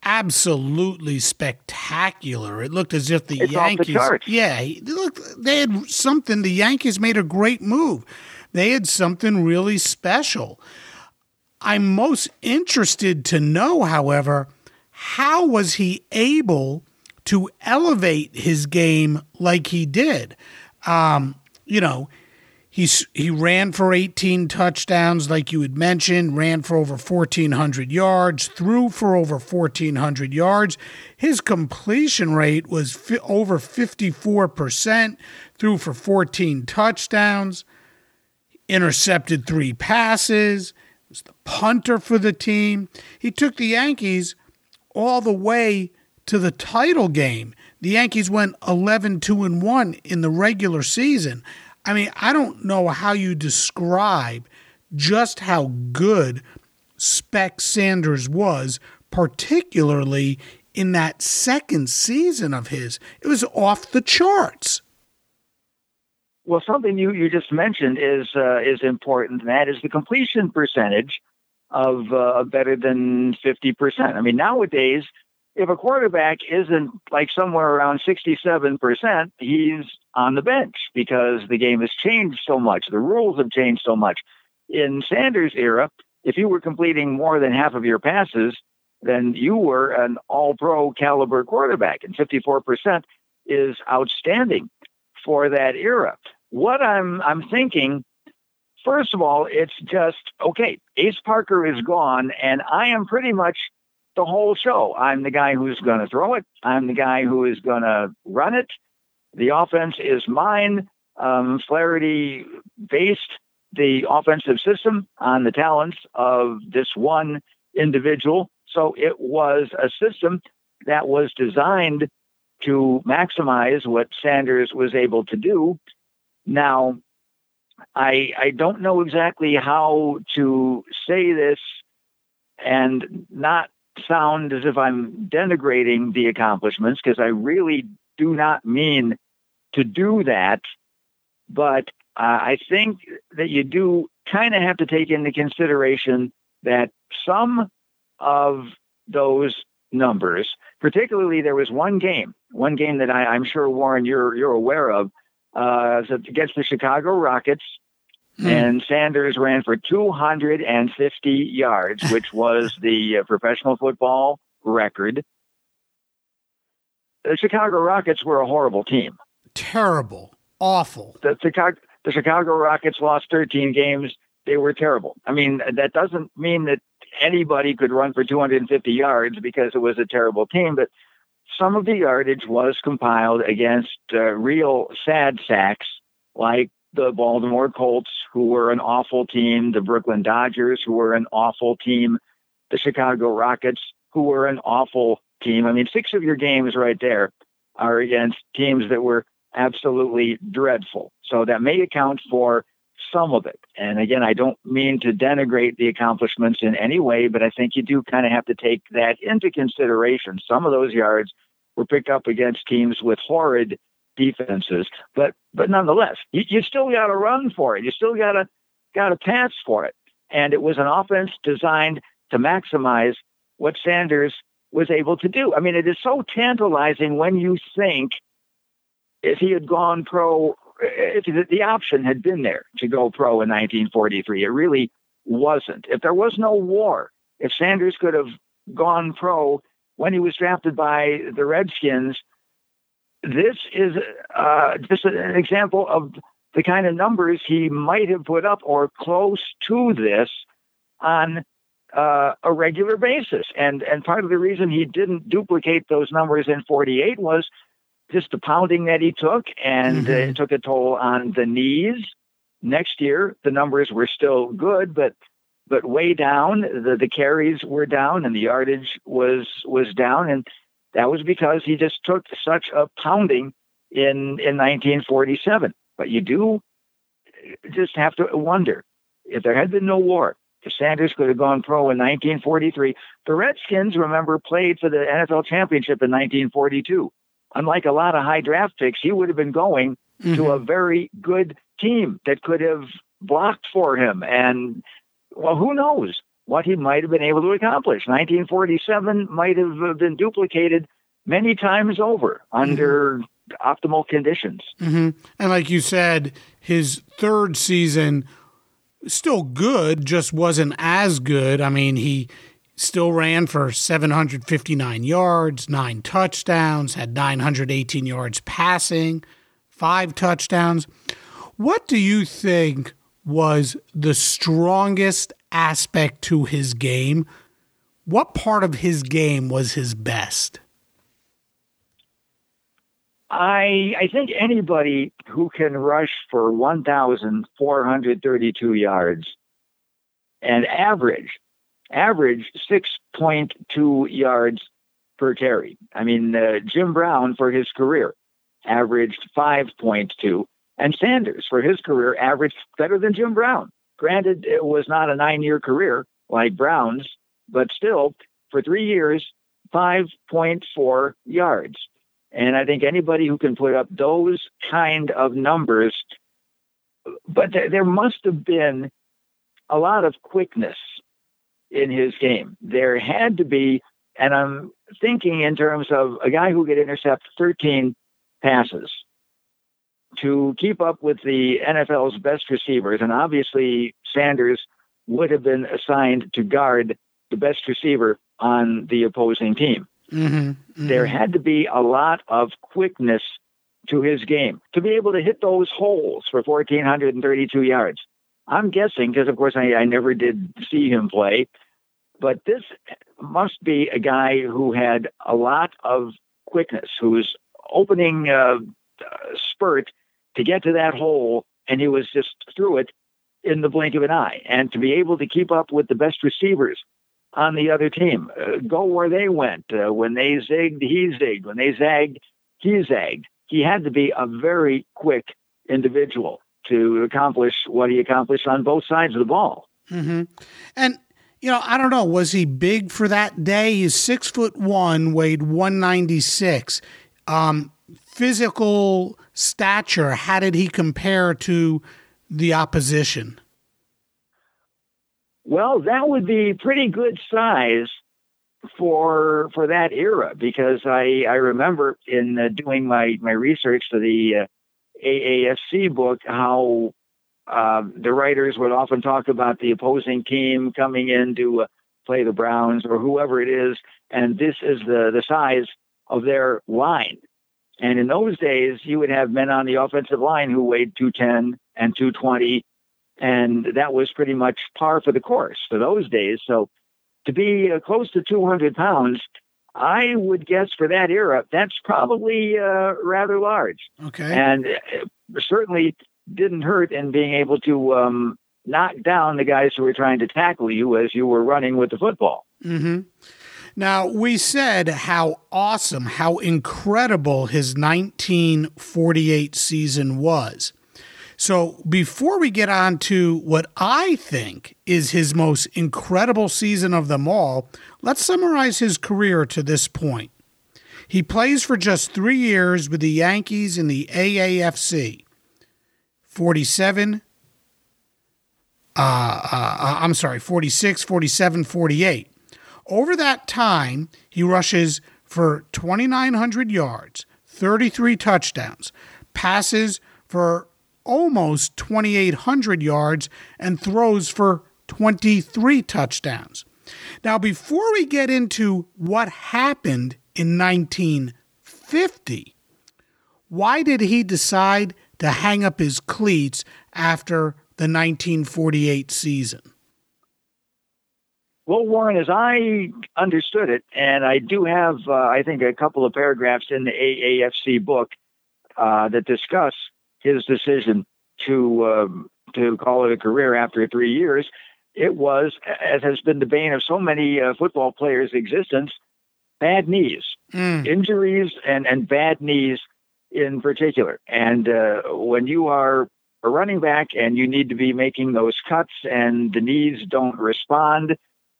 absolutely spectacular. It looked as if the it's Yankees, off the charts. They had something. The Yankees made a great move. They had something really special. I'm most interested to know, however, how was he able to elevate his game like he did? He ran for 18 touchdowns, like you had mentioned, ran for over 1,400 yards, threw for over 1,400 yards. His completion rate was over 54%, threw for 14 touchdowns, intercepted 3 passes, was the punter for the team. He took the Yankees all the way to the title game. The Yankees went 11-2-1 in the regular season. I mean, I don't know how you describe just how good Spec Sanders was, particularly in that second season of his. It was off the charts. Well, something you just mentioned is important, and that is the completion percentage of better than 50%. I mean, nowadays, if a quarterback isn't like somewhere around 67%, he's on the bench because the game has changed so much. The rules have changed so much. In Sanders' era, if you were completing more than half of your passes, then you were an all-pro caliber quarterback, and 54% is outstanding for that era. What I'm thinking, first of all, it's just, okay, Ace Parker is gone, and I am pretty much the whole show. I'm the guy who's going to throw it. I'm the guy who is going to run it. The offense is mine. Flaherty based the offensive system on the talents of this one individual. So it was a system that was designed to maximize what Sanders was able to do. Now, I don't know exactly how to say this and not sound as if I'm denigrating the accomplishments, because I really do not mean to do that. But I think that you do kind of have to take into consideration that some of those numbers, particularly there was one game that I'm sure, Warren, you're aware of, against the Chicago Rockets, and Sanders ran for 250 yards, which was the professional football record. The Chicago Rockets were a horrible team. Terrible. Awful. The Chicago Rockets lost 13 games. They were terrible. I mean, that doesn't mean that anybody could run for 250 yards because it was a terrible team, but some of the yardage was compiled against real sad sacks like the Baltimore Colts, who were an awful team, the Brooklyn Dodgers, who were an awful team, the Chicago Rockets, who were an awful team. I mean, 6 of your games right there are against teams that were absolutely dreadful. So that may account for some of it. And again, I don't mean to denigrate the accomplishments in any way, but I think you do kind of have to take that into consideration. Some of those yards were picked up against teams with horrid defenses, but nonetheless, you still got to run for it. You still got to pass for it. And it was an offense designed to maximize what Sanders was able to do. I mean, it is so tantalizing when you think if he had gone pro, if the option had been there to go pro in 1943. It really wasn't. If there was no war, if Sanders could have gone pro when he was drafted by the Redskins, this is just an example of the kind of numbers he might have put up or close to this on a regular basis. And part of the reason he didn't duplicate those numbers in 48 was just the pounding that he took, and it took a toll on the knees. Next year, the numbers were still good, but way down. The carries were down, and the yardage was down, and that was because he just took such a pounding in 1947. But you do just have to wonder, if there had been no war, if Sanders could have gone pro in 1943. The Redskins, remember, played for the NFL championship in 1942. Unlike a lot of high draft picks, he would have been going to a very good team that could have blocked for him. And, well, who knows? what he might have been able to accomplish. 1947 might have been duplicated many times over under optimal conditions. Mm-hmm. And like you said, his third season, still good, just wasn't as good. I mean, he still ran for 759 yards, 9 touchdowns, had 918 yards passing, 5 touchdowns. What do you think was the strongest aspect to his game? What part of his game was his best? I think anybody who can rush for 1,432 yards and average 6.2 yards per carry. I mean, Jim Brown for his career averaged 5.2, and Sanders for his career averaged better than Jim Brown. Granted, it was not a 9-year career like Brown's, but still, for 3 years, 5.4 yards. And I think anybody who can put up those kind of numbers, but there must have been a lot of quickness in his game. There had to be, and I'm thinking in terms of a guy who could intercept 13 passes to keep up with the NFL's best receivers. And obviously Sanders would have been assigned to guard the best receiver on the opposing team. Mm-hmm, mm-hmm. There had to be a lot of quickness to his game to be able to hit those holes for 1,432 yards. I'm guessing, because of course I never did see him play, but this must be a guy who had a lot of quickness, whose opening spurt to get to that hole, and he was just through it in the blink of an eye. And to be able to keep up with the best receivers on the other team, go where they went. When they zigged, he zigged. When they zagged, he zagged. He had to be a very quick individual to accomplish what he accomplished on both sides of the ball. Mm-hmm. And, you know, I don't know, was he big for that day? He's 6'1", weighed 196. Physical stature, how did he compare to the opposition? Well, that would be pretty good size for that era, because I remember in doing my research for the AAFC book how the writers would often talk about the opposing team coming in to play the Browns or whoever it is, and this is the size of their line. And in those days, you would have men on the offensive line who weighed 210 and 220, and that was pretty much par for the course for those days. So to be close to 200 pounds, I would guess for that era, that's probably rather large. Okay. And certainly didn't hurt in being able to knock down the guys who were trying to tackle you as you were running with the football. Mm-hmm. Now, we said how awesome, how incredible his 1948 season was. So before we get on to what I think is his most incredible season of them all, let's summarize his career to this point. He plays for just 3 years with the Yankees in the AAFC. 46, 47, 48. Over that time, he rushes for 2,900 yards, 33 touchdowns, passes for almost 2,800 yards, and throws for 23 touchdowns. Now, before we get into what happened in 1950, why did he decide to hang up his cleats after the 1948 season? Well, Warren, as I understood it, and I do have, I think, a couple of paragraphs in the AAFC book that discuss his decision to call it a career after 3 years, it was, as has been the bane of so many football players' existence, bad knees, injuries, and bad knees in particular. And when you are a running back and you need to be making those cuts and the knees don't respond,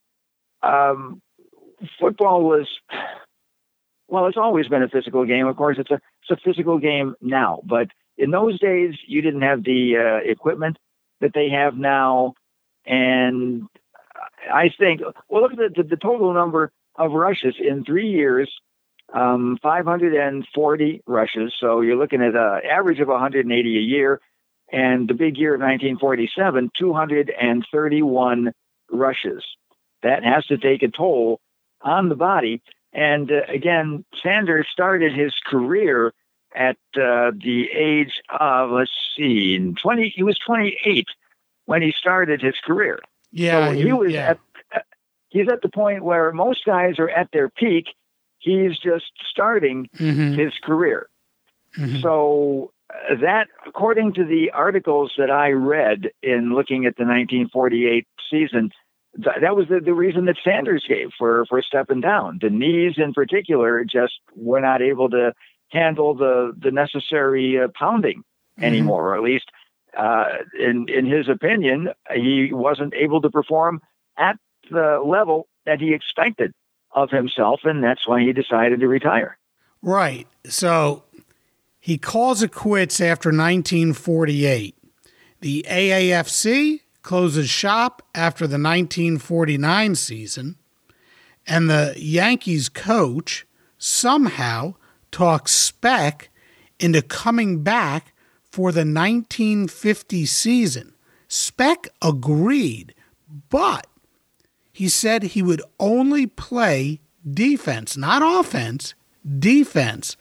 football was, well, it's always been a physical game. Of course, it's a physical game now, but in those days, you didn't have the equipment that they have now. And I think, well, look at the total number of rushes in 3 years, 540 rushes. So you're looking at an average of 180 a year. And the big year of 1947, 231 rushes. That has to take a toll on the body. And again, Sanders started his career at the age of, he was 28 when he started his career. Yeah, so he's at the point where most guys are at their peak. He's just starting his career. Mm-hmm. So that, according to the articles that I read in looking at the 1948 season, that was the reason that Sanders gave for stepping down. The knees in particular just were not able to handle the necessary pounding anymore, or at least in his opinion, he wasn't able to perform at the level that he expected of himself, and that's why he decided to retire. Right. So he calls it quits after 1948. The AAFC closes shop after the 1949 season, and the Yankees coach somehow talks Speck into coming back for the 1950 season. Speck agreed, but he said he would only play defense, not offense, defense.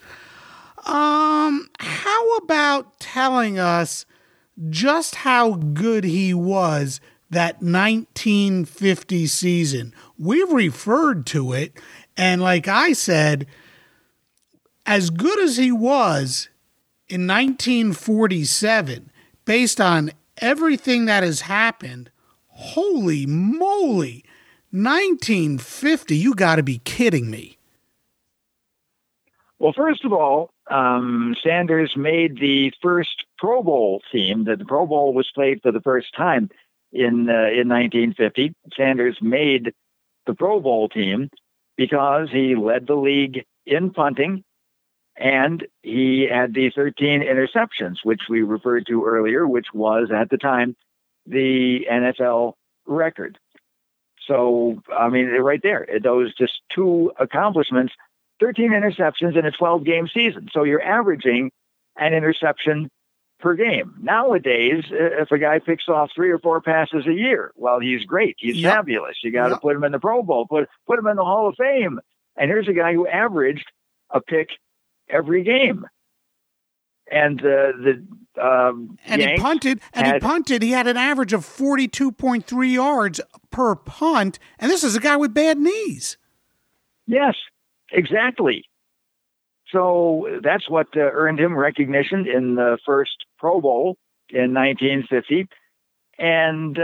How about telling us just how good he was that 1950 season? We've referred to it, and like I said, as good as he was in 1947, based on everything that has happened, holy moly, 1950, you got to be kidding me. Well, first of all, Sanders made the first Pro Bowl team. The Pro Bowl was played for the first time in 1950. Sanders made the Pro Bowl team because he led the league in punting, and he had the 13 interceptions, which we referred to earlier, which was, at the time, the NFL record. So, I mean, right there, those just two accomplishments, 13 interceptions in a 12-game season. So you're averaging an interception per game. Nowadays, if a guy picks off 3 or 4 passes a year, well, he's great. He's fabulous. You got to put him in the Pro Bowl, put him in the Hall of Fame. And here's a guy who averaged a pick every game. And he punted. He had an average of 42.3 yards per punt. And this is a guy with bad knees. Yes, exactly. So that's what earned him recognition in the first Pro Bowl in 1950. And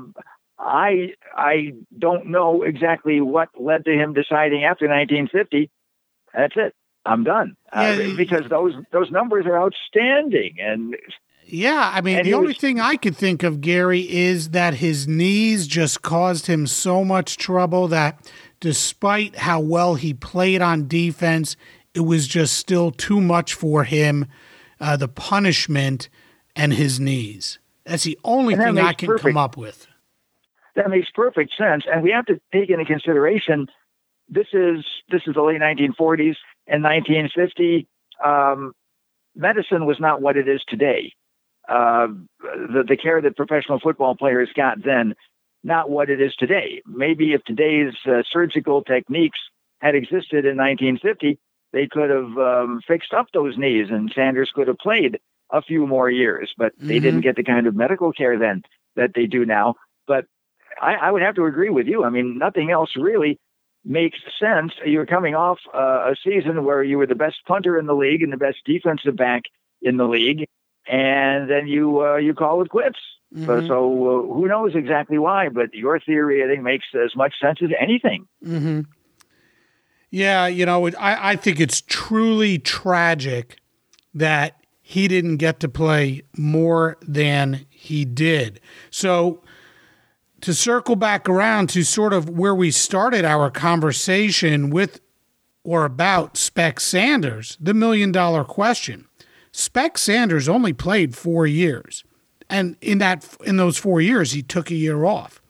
I don't know exactly what led to him deciding after 1950, that's it, I'm done. Because those numbers are outstanding. And yeah, I mean, the only thing I could think of, Gary, is that his knees just caused him so much trouble that despite how well he played on defense, it was just still too much for him, the punishment and his knees. That's the only thing I can come up with. That makes perfect sense. And we have to take into consideration, this is the late 1940s and 1950. Medicine was not what it is today. The care that professional football players got then, not what it is today. Maybe if today's surgical techniques had existed in 1950, they could have fixed up those knees and Sanders could have played a few more years, but they didn't get the kind of medical care then that they do now. But I would have to agree with you. I mean, nothing else really makes sense. You're coming off a season where you were the best punter in the league and the best defensive back in the league, and then you call it quits. So who knows exactly why, but your theory, I think, makes as much sense as anything. Mm-hmm. Yeah, I think it's truly tragic that he didn't get to play more than he did. So to circle back around to sort of where we started our conversation with or about Speck Sanders, the $1 million question. Speck Sanders only played 4 years. And in those 4 years, he took a year off.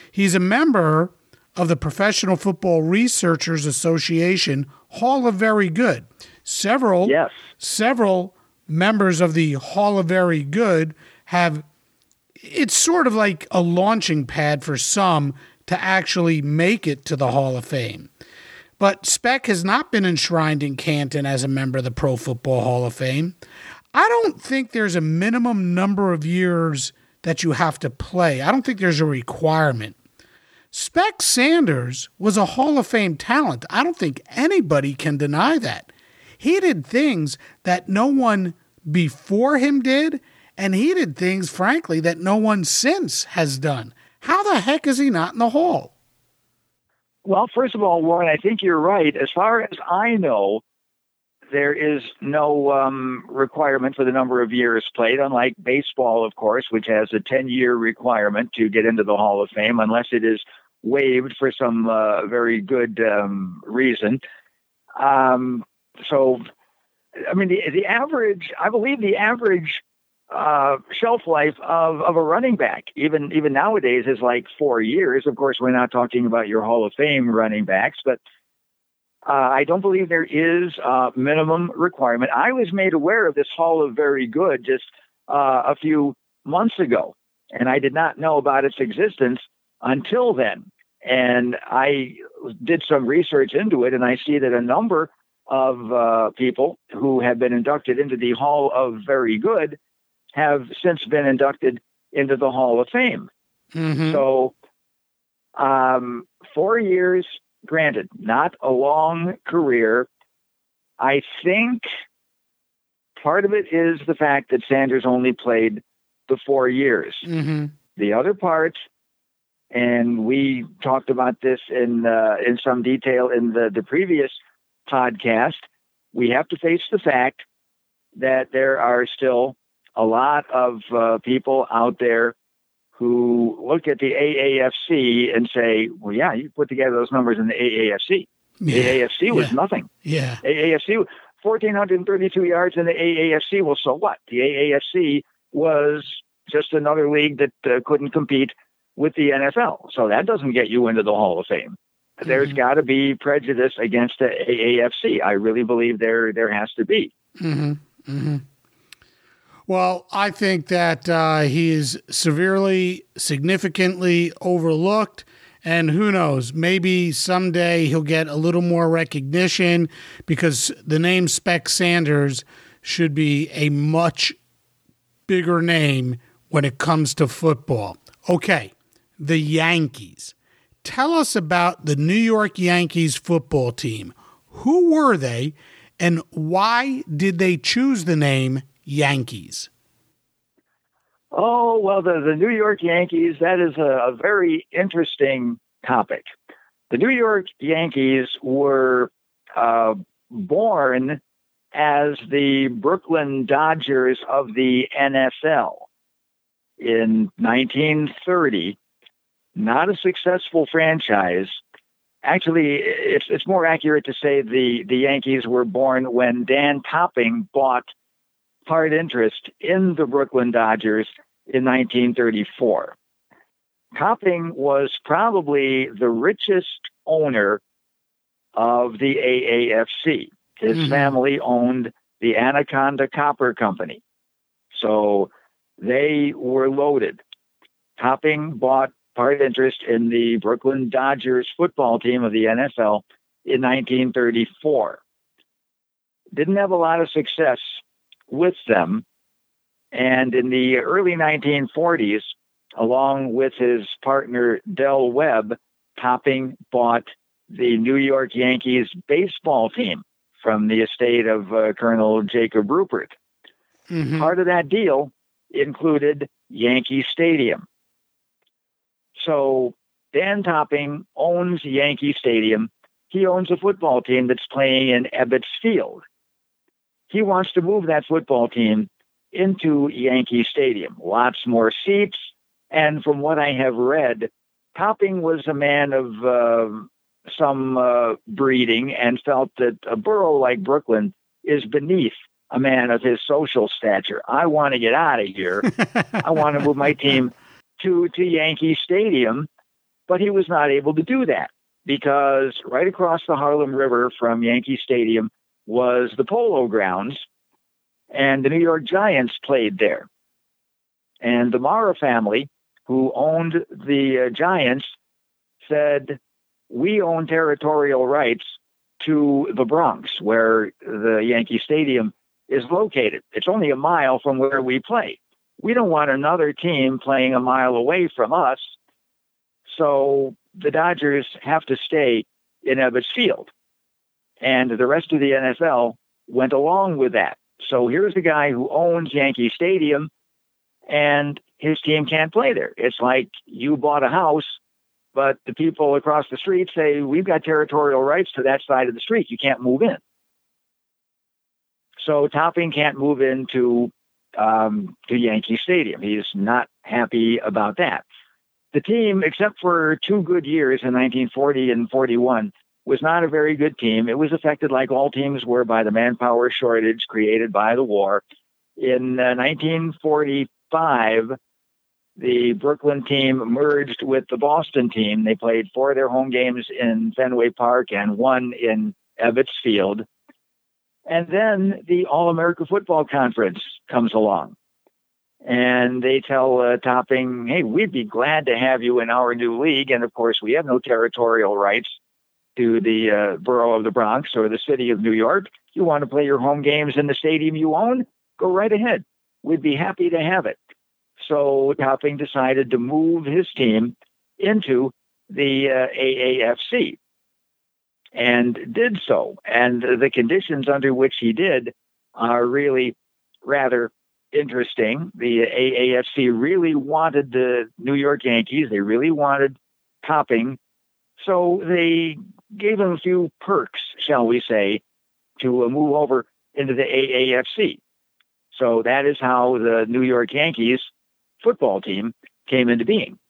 He's a member of the Professional Football Researchers Association Hall of Very Good. Several members of the Hall of Very Good have, it's sort of like a launching pad for some to actually make it to the Hall of Fame. But Speck has not been enshrined in Canton as a member of the Pro Football Hall of Fame. I don't think there's a minimum number of years that you have to play. I don't think there's a requirement. Speck Sanders was a Hall of Fame talent. I don't think anybody can deny that. He did things that no one before him did, and he did things, frankly, that no one since has done. How the heck is he not in the Hall? Well, first of all, Warren, I think you're right. As far as I know, there is no requirement for the number of years played, unlike baseball, of course, which has a 10-year requirement to get into the Hall of Fame, unless it is waived for some very good reason. So, I mean, the average, I believe the average shelf life of a running back, even nowadays, is like 4 years. Of course, we're not talking about your Hall of Fame running backs, but I don't believe there is a minimum requirement. I was made aware of this Hall of Very Good just a few months ago, and I did not know about its existence until then. And I did some research into it, and I see that a number of people who have been inducted into the Hall of Very Good have since been inducted into the Hall of Fame. Mm-hmm. So 4 years, granted, not a long career. I think part of it is the fact that Sanders only played the 4 years. Mm-hmm. The other part, and we talked about this in some detail in the previous podcast, we have to face the fact that there are still a lot of people out there who look at the AAFC and say, well, yeah, you put together those numbers in the AAFC. The AAFC was nothing. Yeah. AAFC, 1,432 yards in the AAFC. Well, so what? The AAFC was just another league that couldn't compete with the NFL. So that doesn't get you into the Hall of Fame. Mm-hmm. There's got to be prejudice against the AAFC. I really believe there has to be. Mm-hmm. Mm-hmm. Well, I think that he is severely, significantly overlooked, and who knows, maybe someday he'll get a little more recognition because the name Speck Sanders should be a much bigger name when it comes to football. Okay, the Yankees. Tell us about the New York Yankees football team. Who were they, and why did they choose the name Yankees? Oh, well, the New York Yankees, that is a very interesting topic. The New York Yankees were born as the Brooklyn Dodgers of the NFL in 1930. Not a successful franchise. Actually, it's more accurate to say the Yankees were born when Dan Topping bought part interest in the Brooklyn Dodgers in 1934. Topping was probably the richest owner of the AAFC. His family owned the Anaconda Copper Company. So they were loaded. Topping bought part interest in the Brooklyn Dodgers football team of the NFL in 1934. Didn't have a lot of success with them. And in the early 1940s, along with his partner Del Webb, Topping bought the New York Yankees baseball team from the estate of Colonel Jacob Rupert. Mm-hmm. Part of that deal included Yankee Stadium. So Dan Topping owns Yankee Stadium. He owns a football team that's playing in Ebbets Field. He wants to move that football team into Yankee Stadium. Lots more seats. And from what I have read, Topping was a man of some breeding and felt that a borough like Brooklyn is beneath a man of his social stature. I want to get out of here. I want to move my team to Yankee Stadium. But he was not able to do that because right across the Harlem River from Yankee Stadium was the Polo Grounds, and the New York Giants played there. And the Mara family, who owned the Giants, said, we own territorial rights to the Bronx, where the Yankee Stadium is located. It's only a mile from where we play. We don't want another team playing a mile away from us. So the Dodgers have to stay in Ebbets Field. And the rest of the NFL went along with that. So here's the guy who owns Yankee Stadium, and his team can't play there. It's like you bought a house, but the people across the street say, we've got territorial rights to that side of the street. You can't move in. So Topping can't move into to Yankee Stadium. He's not happy about that. The team, except for 2 good years in 1940 and 41, was not a very good team. It was affected, like all teams were, by the manpower shortage created by the war. In 1945, the Brooklyn team merged with the Boston team. They played 4 of their home games in Fenway Park and 1 in Ebbets Field. And then the All-America Football Conference comes along. And they tell Topping, hey, we'd be glad to have you in our new league. And, of course, we have no territorial rights to the borough of the Bronx or the city of New York. You want to play your home games in the stadium you own? Go right ahead. We'd be happy to have it. So Topping decided to move his team into the AAFC and did so. And the conditions under which he did are really rather interesting. The AAFC really wanted the New York Yankees. They really wanted Topping. So they gave him a few perks, shall we say, to move over into the AAFC. So that is how the New York Yankees football team came into being.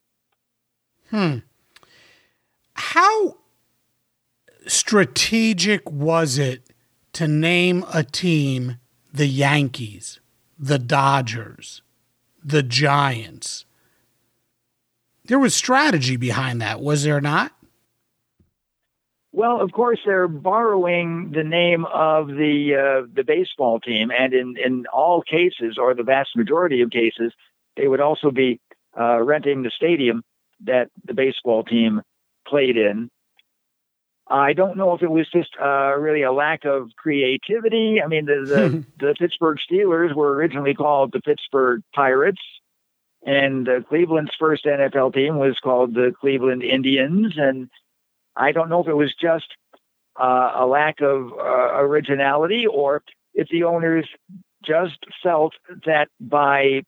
How strategic was it to name a team the Yankees, the Dodgers, the Giants? There was strategy behind that, was there not? Well, of course, they're borrowing the name of the baseball team, and in all cases, or the vast majority of cases, they would also be renting the stadium that the baseball team played in. I don't know if it was just really a lack of creativity. I mean, the Pittsburgh Steelers were originally called the Pittsburgh Pirates, and Cleveland's first NFL team was called the Cleveland Indians. And I don't know if it was just a lack of originality, or if the owners just felt that by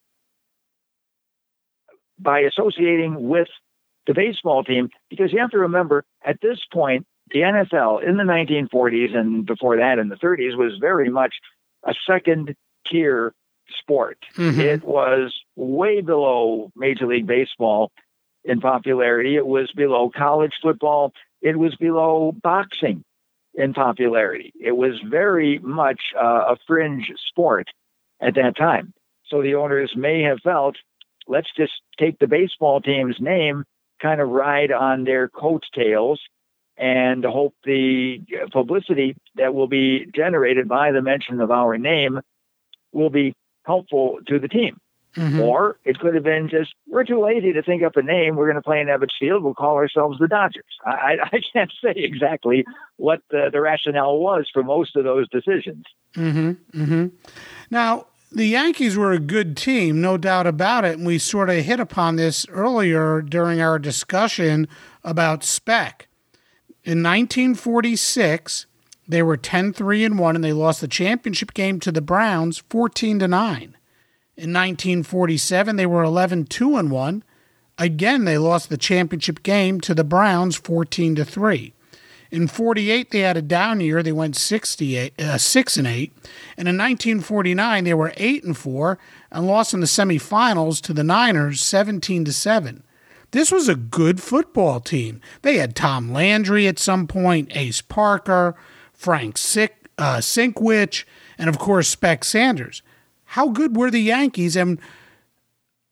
associating with the baseball team, because you have to remember, at this point, the NFL in the 1940s and before that in the 30s was very much a second-tier sport. Mm-hmm. It was way below Major League Baseball in popularity. It was below college football. It was below boxing in popularity. It was very much a fringe sport at that time. So the owners may have felt, let's just take the baseball team's name, kind of ride on their coattails, and hope the publicity that will be generated by the mention of our name will be helpful to the team. Mm-hmm. Or it could have been just, we're too lazy to think up a name. We're going to play in Ebbets Field. We'll call ourselves the Dodgers. I can't say exactly what the rationale was for most of those decisions. Mm-hmm. Mm-hmm. Now, the Yankees were a good team, no doubt about it. And we sort of hit upon this earlier during our discussion about Speck. In 1946, they were 10-3-1, and they lost the championship game to the Browns 14-9. In 1947, they were 11-2-1. Again, they lost the championship game to the Browns 14-3. In 48, they had a down year. They went 6-8. And in 1949, they were 8-4 and lost in the semifinals to the Niners 17-7. This was a good football team. They had Tom Landry at some point, Ace Parker, Frank Sinkwich, and of course Speck Sanders. How good were the Yankees, and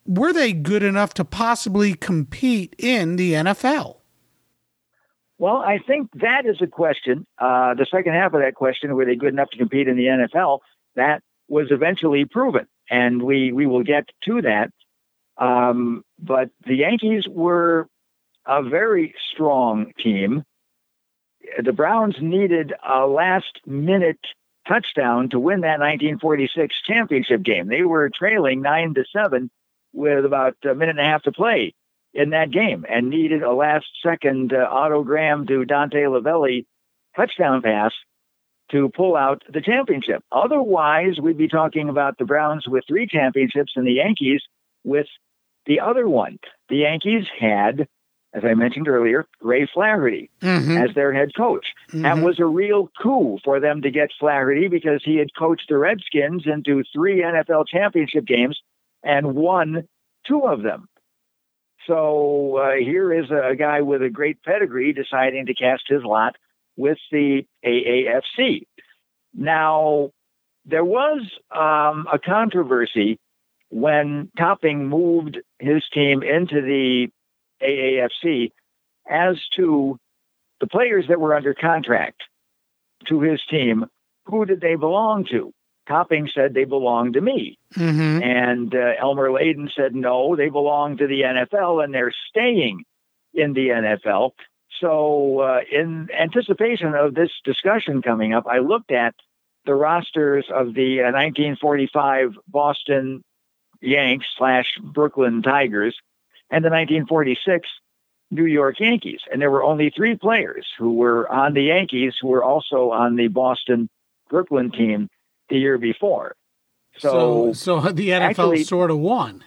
were they good enough to possibly compete in the NFL? Well, I think that is a question. The second half of that question, were they good enough to compete in the NFL? That was eventually proven, and we will get to that. But the Yankees were a very strong team. The Browns needed a last-minute touchdown to win that 1946 championship game. They were trailing 9-7 with about a minute and a half to play in that game and needed a last-second Otto Graham to Dante Lavelli touchdown pass to pull out the championship. Otherwise, we'd be talking about the Browns with 3 championships and the Yankees with the other one. The Yankees had, as I mentioned earlier, Ray Flaherty as their head coach. That was a real coup for them to get Flaherty because he had coached the Redskins into 3 NFL championship games and won 2 of them. So here is a guy with a great pedigree deciding to cast his lot with the AAFC. Now, there was a controversy when Topping moved his team into the AAFC as to the players that were under contract to his team. Who did they belong to? Topping said they belonged to me. And Elmer Layden said, no, they belong to the NFL and they're staying in the NFL. So in anticipation of this discussion coming up, I looked at the rosters of the 1945 Boston Yanks / Brooklyn Tigers and the 1946 New York Yankees. And there were only 3 players who were on the Yankees who were also on the Boston Brooklyn team the year before. So the NFL actually, sort of won.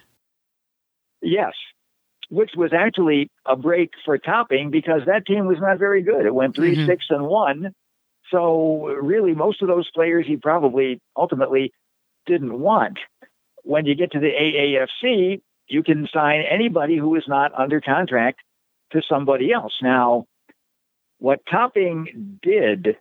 Yes, which was actually a break for Topping because that team was not very good. It went 3-6-1. So really, most of those players he probably ultimately didn't want. When you get to the AAFC, you can sign anybody who is not under contract to somebody else. Now, what Topping did,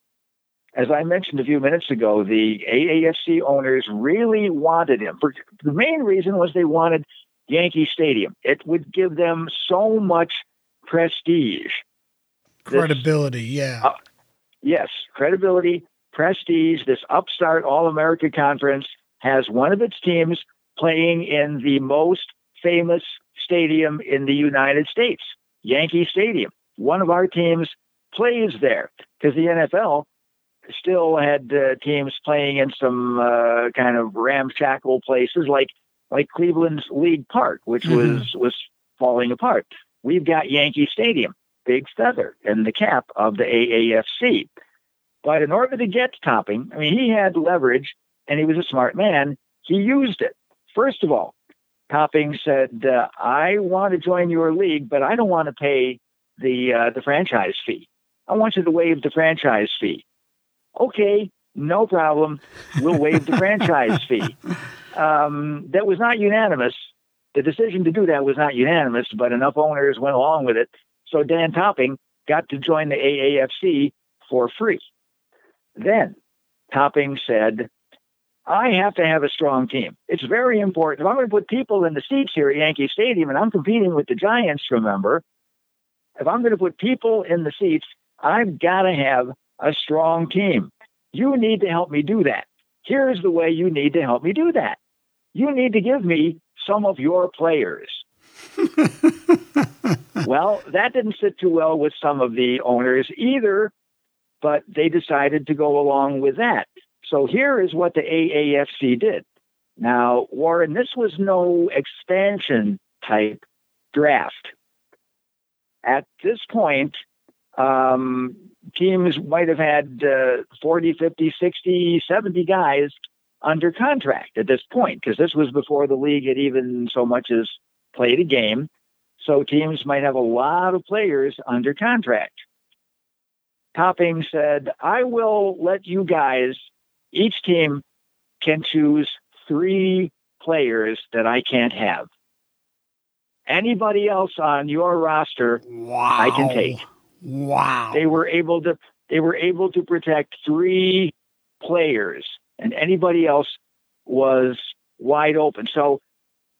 as I mentioned a few minutes ago, the AAFC owners really wanted him. The main reason was they wanted Yankee Stadium. It would give them so much prestige. Credibility, Yes, credibility, prestige. This upstart All-America Conference has one of its teams playing in the most famous stadium in the United States, Yankee Stadium. One of our teams plays there because the NFL still had teams playing in some kind of ramshackle places like Cleveland's League Park, which was falling apart. We've got Yankee Stadium, big feather in the cap of the AAFC. But in order to get Topping, I mean, he had leverage and he was a smart man. He used it. First of all, Topping said, I want to join your league, but I don't want to pay the franchise fee. I want you to waive the franchise fee. Okay, no problem. We'll waive the franchise fee. That was not unanimous. The decision to do that was not unanimous, but enough owners went along with it. So Dan Topping got to join the AAFC for free. Then Topping said, I have to have a strong team. It's very important. If I'm going to put people in the seats here at Yankee Stadium, and I'm competing with the Giants, remember, if I'm going to put people in the seats, I've got to have a strong team. You need to help me do that. Here's the way you need to help me do that. You need to give me some of your players. Well, that didn't sit too well with some of the owners either, but they decided to go along with that. So here is what the AAFC did. Now, Warren, this was no expansion type draft. At this point, teams might have had 40, 50, 60, 70 guys under contract at this point, because this was before the league had even so much as played a game. So teams might have a lot of players under contract. Topping said, I will let you guys, each team can choose 3 players that I can't have. Anybody else on your roster, I can take. Wow. They were able to protect 3 players, and anybody else was wide open. So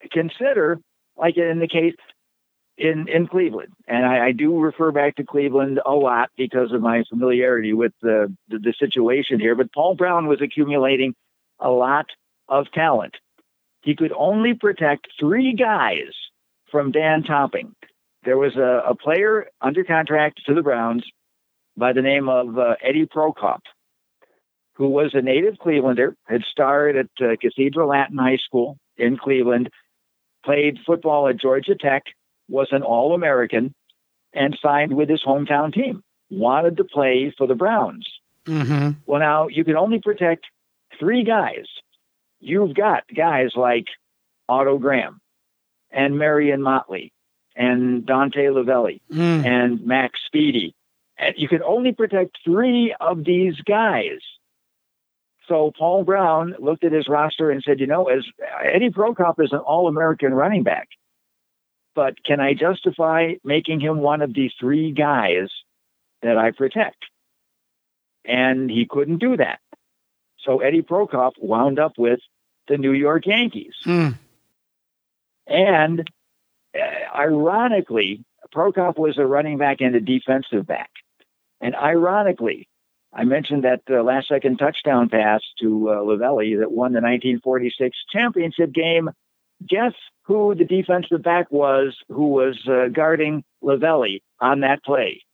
consider, like in the case in Cleveland, and I do refer back to Cleveland a lot because of my familiarity with the situation here, but Paul Brown was accumulating a lot of talent. He could only protect 3 guys from Dan Topping. There was a player under contract to the Browns by the name of Eddie Prokop, who was a native Clevelander, had starred at Cathedral Latin High School in Cleveland, played football at Georgia Tech, was an All-American, and signed with his hometown team, wanted to play for the Browns. Mm-hmm. Well, now, you can only protect 3 guys. You've got guys like Otto Graham and Marion Motley and Dante Lavelli and Max Speedy. And you can only protect 3 of these guys. So Paul Brown looked at his roster and said, as Eddie Prokop is an All-American running back, but can I justify making him one of these 3 guys that I protect? And he couldn't do that. So Eddie Prokop wound up with the New York Yankees. And ironically, Prokop was a running back and a defensive back. And ironically, I mentioned that last-second touchdown pass to Lavelli that won the 1946 championship game. Guess who the defensive back was who was guarding Lavelli on that play?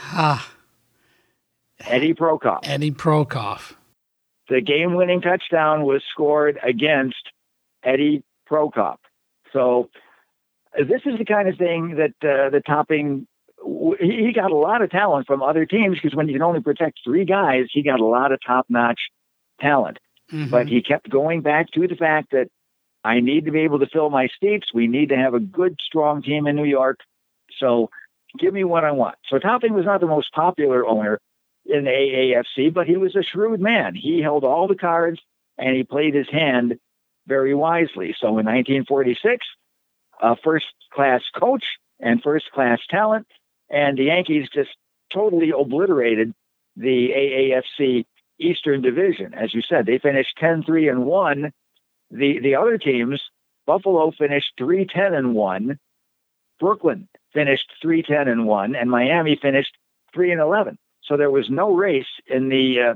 Eddie Prokop. Eddie Prokop. The game-winning touchdown was scored against Eddie Prokop. So this is the kind of thing that the Topping, he got a lot of talent from other teams, because when you can only protect 3 guys, he got a lot of top-notch talent. Mm-hmm. But he kept going back to the fact that I need to be able to fill my seats. We need to have a good, strong team in New York. So give me what I want. So Topping was not the most popular owner in the AAFC, but he was a shrewd man. He held all the cards, and he played his hand very wisely. So in 1946, a first-class coach and first-class talent, and the Yankees just totally obliterated the AAFC Eastern Division. As you said, they finished 10-3-1. The other teams, Buffalo finished 3-10-1. Brooklyn finished 3-10-1, and Miami finished 3-11. So there was no race in the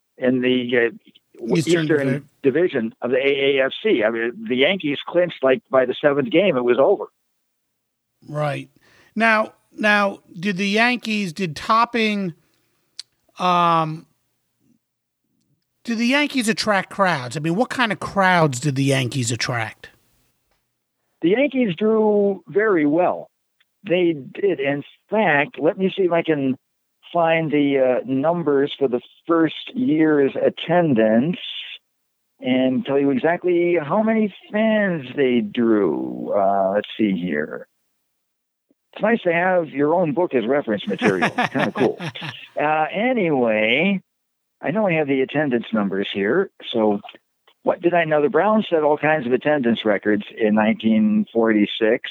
Eastern Division of the AAFC. I mean, the Yankees clinched by the 7th game. It was over. Right. Now, did Topping, do the Yankees attract crowds? I mean, what kind of crowds did the Yankees attract? The Yankees drew very well. They did. In fact, let me see if I can find the numbers for the first year's attendance and tell you exactly how many fans they drew. Let's see here. It's nice to have your own book as reference material. It's kind of cool. Anyway, I know I have the attendance numbers here. So what did I know? The Browns set all kinds of attendance records in 1946.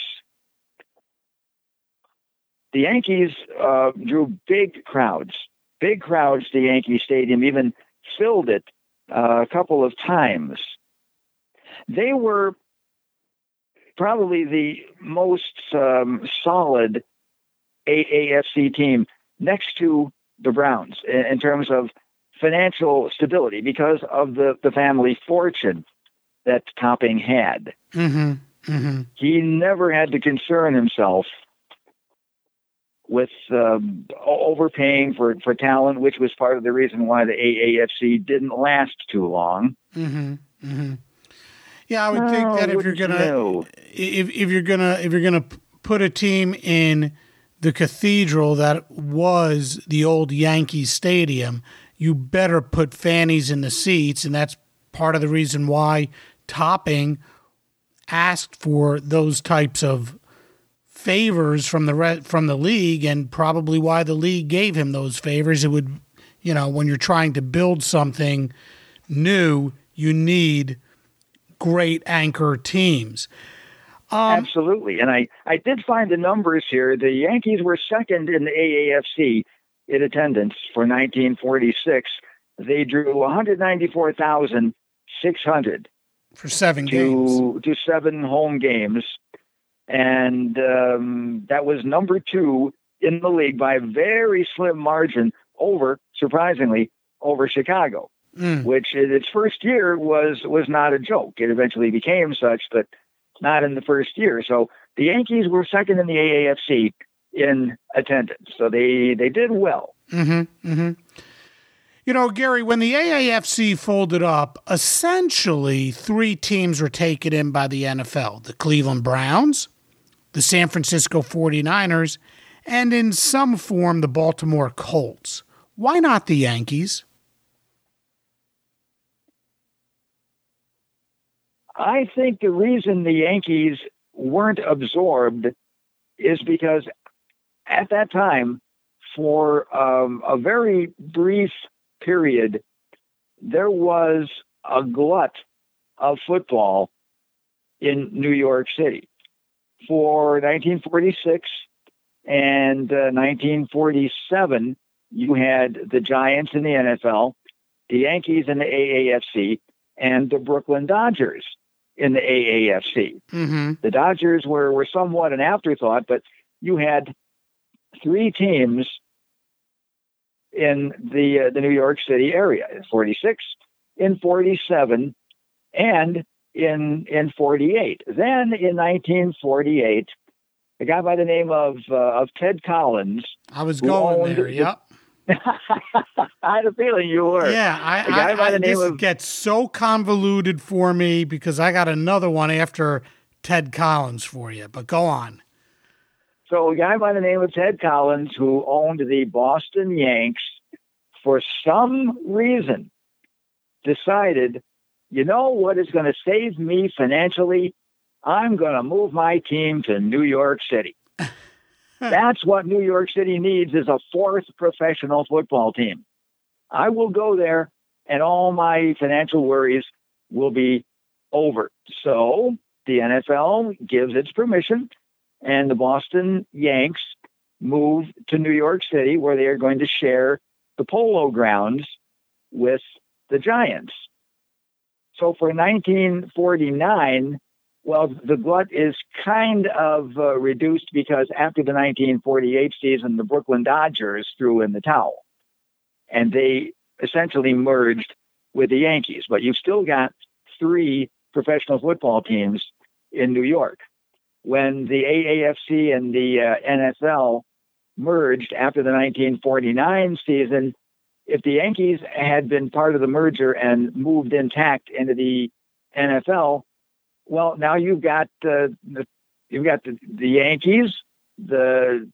The Yankees drew big crowds to Yankee Stadium, even filled it a couple of times. They were probably the most solid AAFC team next to the Browns in terms of financial stability because of the family fortune that Topping had. Mm-hmm. Mm-hmm. He never had to concern himself with overpaying for talent, which was part of the reason why the AAFC didn't last too long. Mm-hmm. Mm-hmm. Yeah, I would think that if you're gonna put a team in the cathedral that was the old Yankee Stadium, you better put fannies in the seats, and that's part of the reason why Topping asked for those types of favors from the league, and probably why the league gave him those favors. It would, when you're trying to build something new, you need great anchor teams. Absolutely. And I did find the numbers here. The Yankees were second in the AAFC in attendance for 1946. They drew 194,600. For 7 games. To 7 home games. And that was number 2 in the league by a very slim margin surprisingly, over Chicago, which in its first year was not a joke. It eventually became such, but not in the first year. So the Yankees were second in the AAFC in attendance. So they did well. Mm-hmm. Mm-hmm. You know, Gary, when the AAFC folded up, essentially 3 teams were taken in by the NFL: the Cleveland Browns, the San Francisco 49ers, and in some form the Baltimore Colts. Why not the Yankees? I think the reason the Yankees weren't absorbed is because at that time, for a very brief period, there was a glut of football in New York City. For 1946 and 1947, you had the Giants in the NFL, the Yankees in the AAFC, and the Brooklyn Dodgers in the AAFC. Mm-hmm. The Dodgers were somewhat an afterthought, but you had 3 teams in the New York City area in 46, in 47, and in 48. Then in 1948, a guy by the name of Ted Collins. I was going there. Yep. I had a feeling you were. Yeah, this gets so convoluted for me because I got another one after Ted Collins for you. But go on. So a guy by the name of Ted Collins, who owned the Boston Yanks, for some reason decided, you know what is going to save me financially? I'm going to move my team to New York City. That's what New York City needs, is a 4th professional football team. I will go there and all my financial worries will be over. So the NFL gives its permission, and the Boston Yanks move to New York City, where they are going to share the Polo Grounds with the Giants. So for 1949, well, the glut is kind of reduced because after the 1948 season, the Brooklyn Dodgers threw in the towel, and they essentially merged with the Yankees. But you've still got 3 professional football teams in New York. When the AAFC and the NFL merged after the 1949 season, if the Yankees had been part of the merger and moved intact into the NFL, well, now you've got the Yankees, the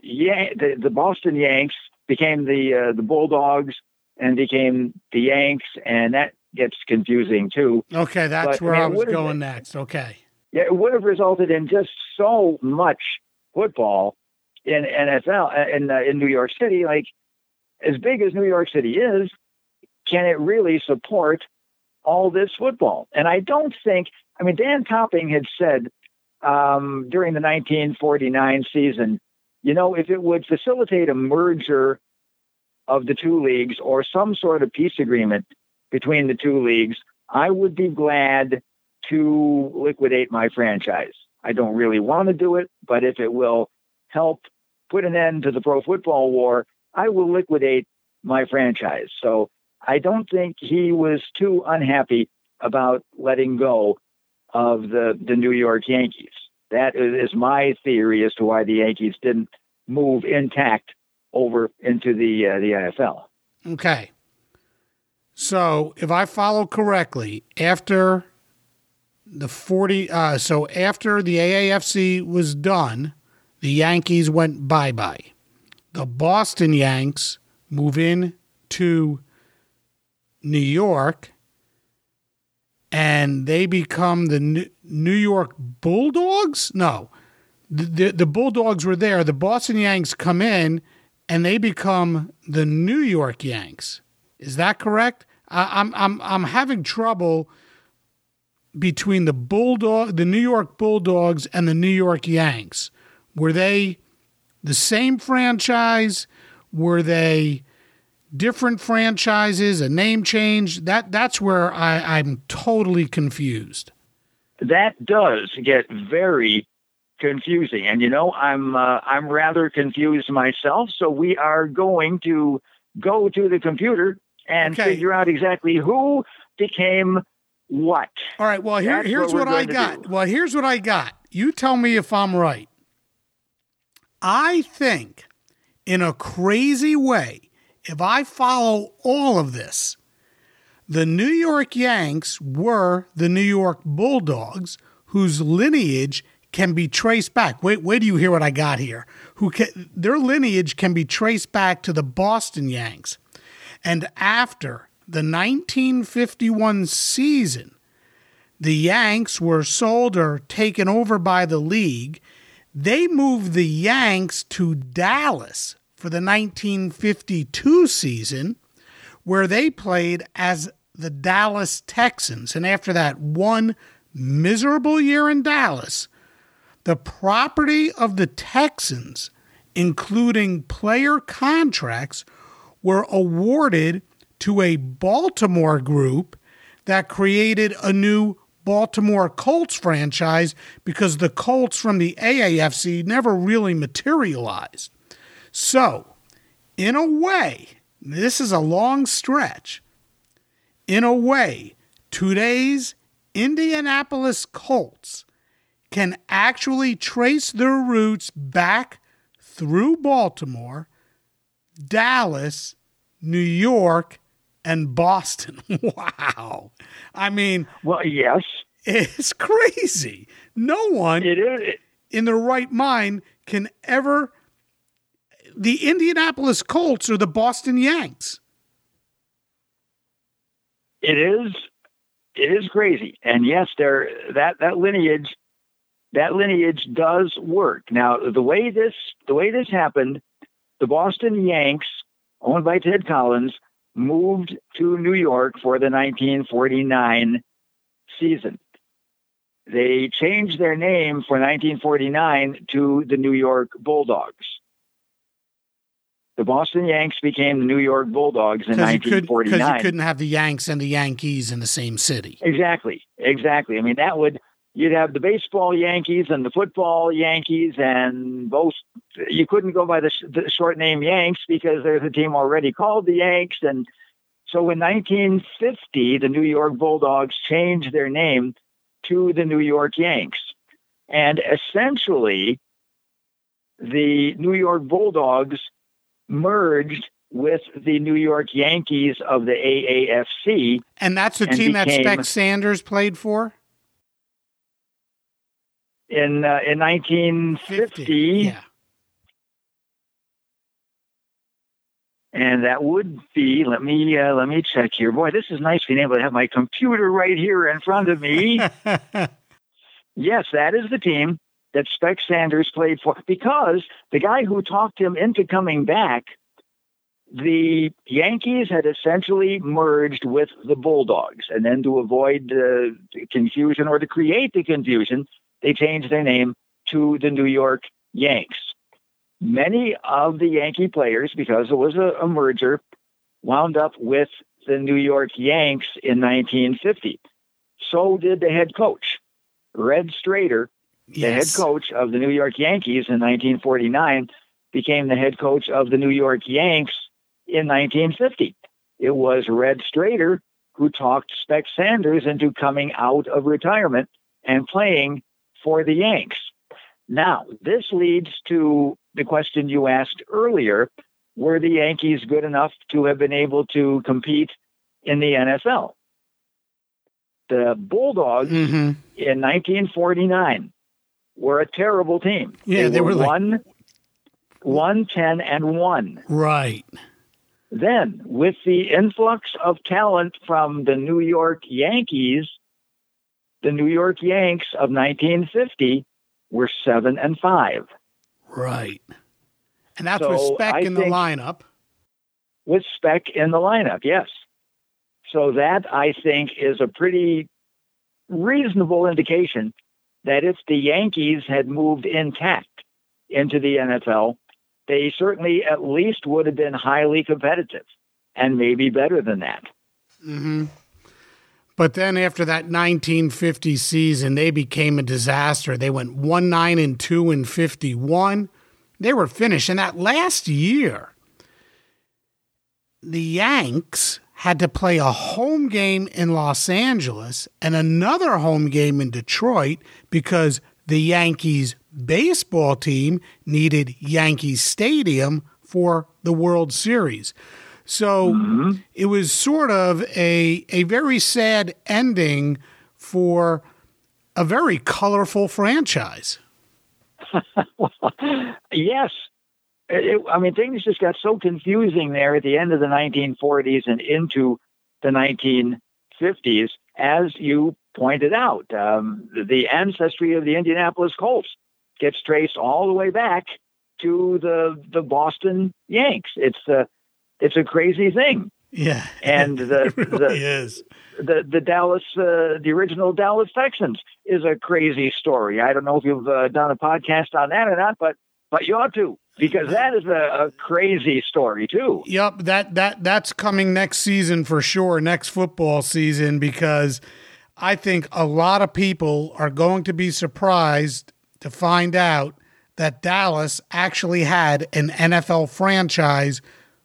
Boston Yanks became the Bulldogs and became the Yanks, and that gets confusing too. Okay, that's where I was going next. Okay. Yeah, it would have resulted in just so much football in NFL in New York City. Like, as big as New York City is, can it really support all this football? And I don't think. I mean, Dan Topping had said during the 1949 season, you know, if it would facilitate a merger of the 2 leagues or some sort of peace agreement between the 2 leagues, I would be glad to liquidate my franchise. I don't really want to do it, but if it will help put an end to the pro football war, I will liquidate my franchise. So I don't think he was too unhappy about letting go of the New York Yankees. That is my theory as to why the Yankees didn't move intact over into the NFL. Okay. So if I follow correctly, after the after the AAFC was done, the Yankees went bye-bye. The Boston Yanks move in to New York, and they become the New York Bulldogs? No. The Bulldogs were there. The Boston Yanks come in, and they become the New York Yanks. Is that correct? I'm having trouble between the New York Bulldogs and the New York Yanks. Were they the same franchise? Were they different franchises, a name change. That's where I'm totally confused. That does get very confusing, and I'm rather confused myself. So we are going to go to the computer and figure out exactly who became what. All right. Well, here's what I got. Well, here's what I got. You tell me if I'm right. I think, in a crazy way, if I follow all of this, the New York Yanks were the New York Bulldogs, whose lineage can be traced back. Wait do you hear what I got here? Their lineage can be traced back to the Boston Yanks. And after the 1951 season, the Yanks were sold or taken over by the league. They moved the Yanks to Dallas for the 1952 season, where they played as the Dallas Texans. And after that one miserable year in Dallas, the property of the Texans, including player contracts, were awarded to a Baltimore group that created a new Baltimore Colts franchise because the Colts from the AAFC never really materialized. So, in a way, this is a long stretch. In a way, today's Indianapolis Colts can actually trace their roots back through Baltimore, Dallas, New York, and Boston. Wow. I mean, well, yes. It's crazy. No one in their right mind can ever. The Indianapolis Colts are the Boston Yanks. It is crazy. And yes, that lineage does work. Now, the way this happened, the Boston Yanks, owned by Ted Collins, moved to New York for the 1949 season. They changed their name for 1949 to the New York Bulldogs. The Boston Yanks became the New York Bulldogs in 1949. Because you couldn't have the Yanks and the Yankees in the same city. Exactly. I mean, you'd have the baseball Yankees and the football Yankees, and both. You couldn't go by the short name Yanks because there's a team already called the Yanks. And so in 1950, the New York Bulldogs changed their name to the New York Yanks. And essentially, the New York Bulldogs merged with the New York Yankees of the AAFC. And that's the team that Spec Sanders played for? In 1950. Yeah. And that would be, let me check here. Boy, this is nice being able to have my computer right here in front of me. Yes, that is the team that Spec Sanders played for, because the guy who talked him into coming back, the Yankees had essentially merged with the Bulldogs. And then to avoid the confusion, or to create the confusion, they changed their name to the New York Yanks. Many of the Yankee players, because it was a merger, wound up with the New York Yanks in 1950. So did the head coach. Red Strader, the head coach of the New York Yankees in 1949, became the head coach of the New York Yanks in 1950. It was Red Strader who talked Spec Sanders into coming out of retirement and playing for the Yanks. Now, this leads to the question you asked earlier: were the Yankees good enough to have been able to compete in the NFL? The Bulldogs in 1949 were a terrible team. Yeah, they were like 1-10-1. Right. Then, with the influx of talent from the New York Yankees, the New York Yanks of 1950 were 7-5. Right. And that's with Spec in the lineup. With Spec in the lineup, yes. So that, I think, is a pretty reasonable indication that if the Yankees had moved intact into the NFL, they certainly at least would have been highly competitive. and maybe better than that. Mm-hmm. But then after that 1950 season, they became a disaster. They went 1-9-2 in 51. They were finished. And that last year, the Yanks had to play a home game in Los Angeles and another home game in Detroit because the Yankees baseball team needed Yankee Stadium for the World Series. So it was sort of a very sad ending for a very colorful franchise. Well, yes. Things just got so confusing there at the end of the 1940s and into the 1950s, as you pointed out. The ancestry of the Indianapolis Colts gets traced all the way back to the Boston Yanks. It's a crazy thing. Yeah, and it really is. The Dallas, the original Dallas Texans is a crazy story. I don't know if you've done a podcast on that or not, but you ought to, because that is a crazy story too. Yep, that's coming next season for sure, next football season, because I think a lot of people are going to be surprised to find out that Dallas actually had an NFL franchise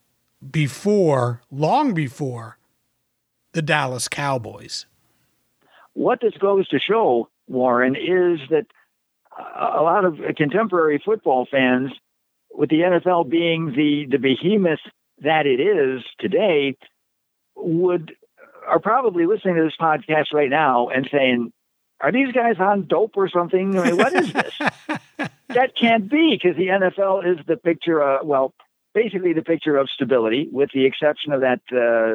long before the Dallas Cowboys. What this goes to show, Warren, is that a lot of contemporary football fans, with the NFL being the behemoth that it is today, are probably listening to this podcast right now and saying, are these guys on dope or something? I mean, what is this? That can't be, because the NFL is the picture, basically the picture of stability, with the exception of that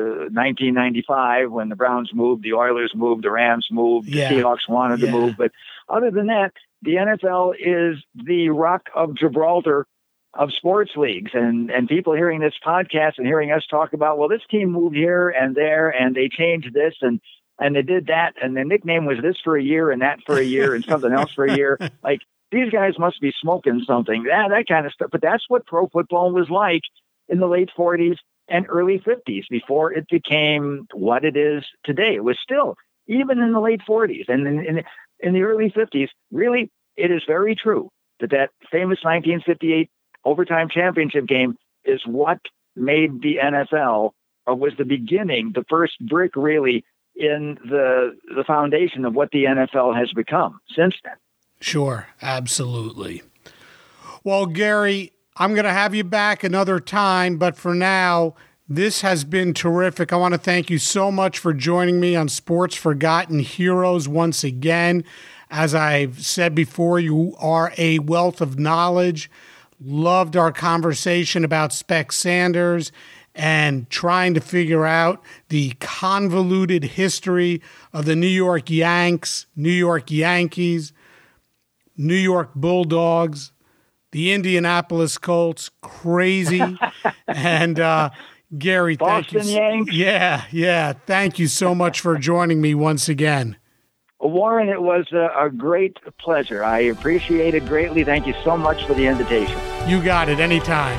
1995 when the Browns moved, the Oilers moved, the Rams moved, the Seahawks wanted to move. But other than that, the NFL is the Rock of Gibraltar of sports leagues. And people hearing this podcast and hearing us talk about, well, this team moved here and there, and they changed this, and they did that, and the nickname was this for a year and that for a year and something else for a year. Like, these guys must be smoking something, that kind of stuff. But that's what pro football was like in the late 40s and early 50s before it became what it is today. It was still, even in the late 40s and in the early 50s, really, it is very true that famous 1958 overtime championship game is what made the NFL, or was the beginning, the first brick really in the foundation of what the NFL has become since then. Sure, absolutely. Well, Gary, I'm going to have you back another time, but for now, this has been terrific. I want to thank you so much for joining me on Sports Forgotten Heroes once again. As I've said before, you are a wealth of knowledge. Loved our conversation about Spec Sanders and trying to figure out the convoluted history of the New York Yanks, New York Yankees, New York Bulldogs, the Indianapolis Colts, crazy. And Gary, thank you. Boston Yanks. Yeah. Thank you so much for joining me once again. Warren, it was a great pleasure. I appreciate it greatly. Thank you so much for the invitation. You got it. Anytime.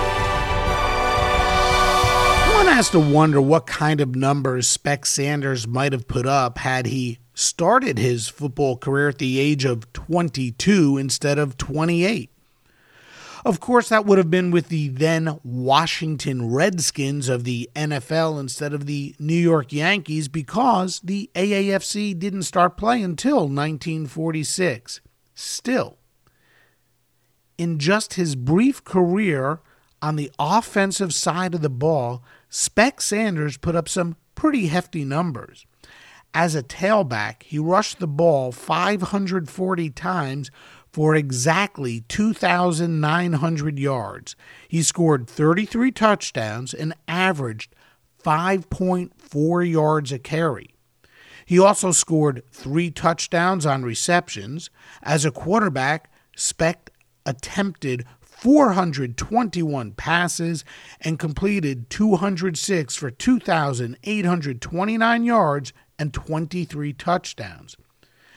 One has to wonder what kind of numbers Spec Sanders might have put up had he started his football career at the age of 22 instead of 28. Of course, that would have been with the then Washington Redskins of the NFL instead of the New York Yankees, because the AAFC didn't start play until 1946. Still, in just his brief career on the offensive side of the ball, Spec Sanders put up some pretty hefty numbers. As a tailback, he rushed the ball 540 times for exactly 2,900 yards. He scored 33 touchdowns and averaged 5.4 yards a carry. He also scored 3 touchdowns on receptions. As a quarterback, Spec attempted 421 passes and completed 206 for 2,829 yards and 23 touchdowns.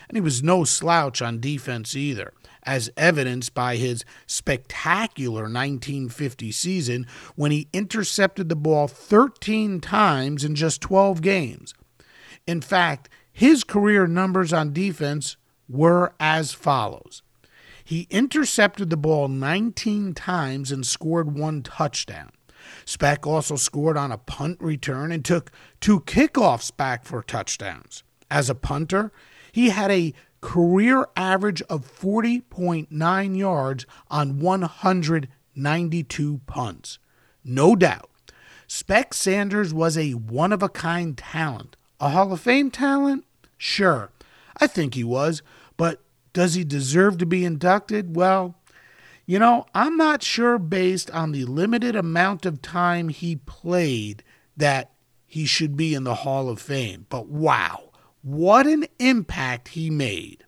And he was no slouch on defense either, as evidenced by his spectacular 1950 season when he intercepted the ball 13 times in just 12 games. In fact, his career numbers on defense were as follows. He intercepted the ball 19 times and scored 1 touchdown. Speck also scored on a punt return and took 2 kickoffs back for touchdowns. As a punter, he had a career average of 40.9 yards on 192 punts. No doubt, Speck Sanders was a one-of-a-kind talent. A Hall of Fame talent? Sure, I think he was, but does he deserve to be inducted? Well, I'm not sure based on the limited amount of time he played that he should be in the Hall of Fame. But wow, what an impact he made.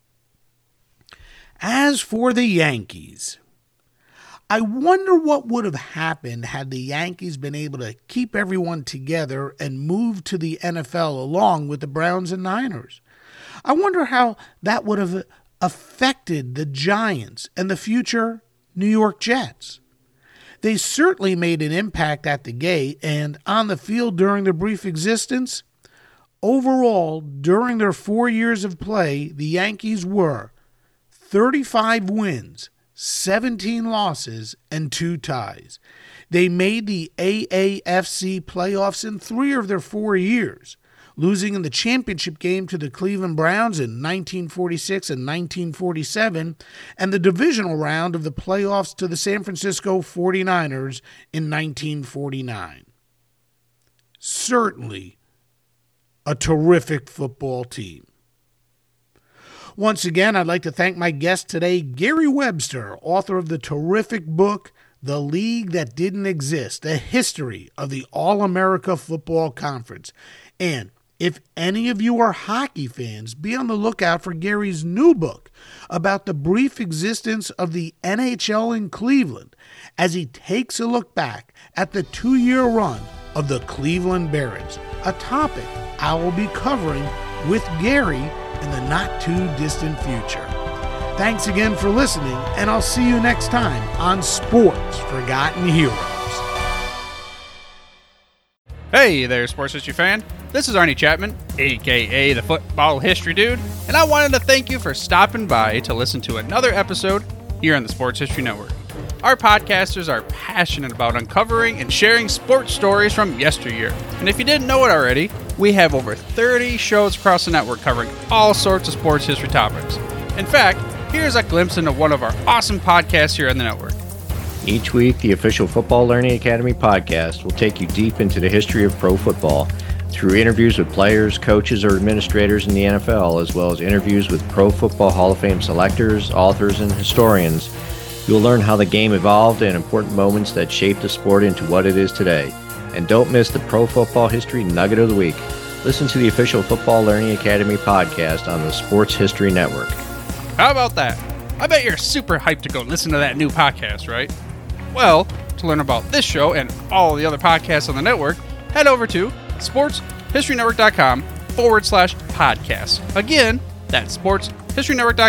As for the Yankees, I wonder what would have happened had the Yankees been able to keep everyone together and move to the NFL along with the Browns and Niners. I wonder how that would have affected the Giants and the future New York Jets. They certainly made an impact at the gate and on the field during their brief existence. Overall, during their 4 years of play, the Yankees were 35 wins, 17 losses, and 2 ties. They made the AAFC playoffs in 3 of their 4 years, losing in the championship game to the Cleveland Browns in 1946 and 1947, and the divisional round of the playoffs to the San Francisco 49ers in 1949. Certainly a terrific football team. Once again, I'd like to thank my guest today, Gary Webster, author of the terrific book, The League That Didn't Exist, A History of the All-America Football Conference. And if any of you are hockey fans, be on the lookout for Gary's new book about the brief existence of the NHL in Cleveland as he takes a look back at the 2-year run of the Cleveland Barons, a topic I will be covering with Gary in the not-too-distant future. Thanks again for listening, and I'll see you next time on Sports Forgotten Heroes. Hey there, sports history fan. This is Arnie Chapman, a.k.a. the Football History Dude, and I wanted to thank you for stopping by to listen to another episode here on the Sports History Network. Our podcasters are passionate about uncovering and sharing sports stories from yesteryear. And if you didn't know it already, we have over 30 shows across the network covering all sorts of sports history topics. In fact, here's a glimpse into one of our awesome podcasts here on the network. Each week, the official Football Learning Academy podcast will take you deep into the history of pro football through interviews with players, coaches, or administrators in the NFL, as well as interviews with Pro Football Hall of Fame selectors, authors, and historians. You'll learn how the game evolved and important moments that shaped the sport into what it is today. And don't miss the Pro Football History Nugget of the Week. Listen to the official Football Learning Academy podcast on the Sports History Network. How about that? I bet you're super hyped to go listen to that new podcast, right? Well, to learn about this show and all the other podcasts on the network, head over to sportshistorynetwork.com/podcast. Again, that's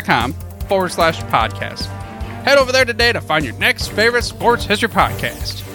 sportshistorynetwork.com/podcast. Head over there today to find your next favorite sports history podcast.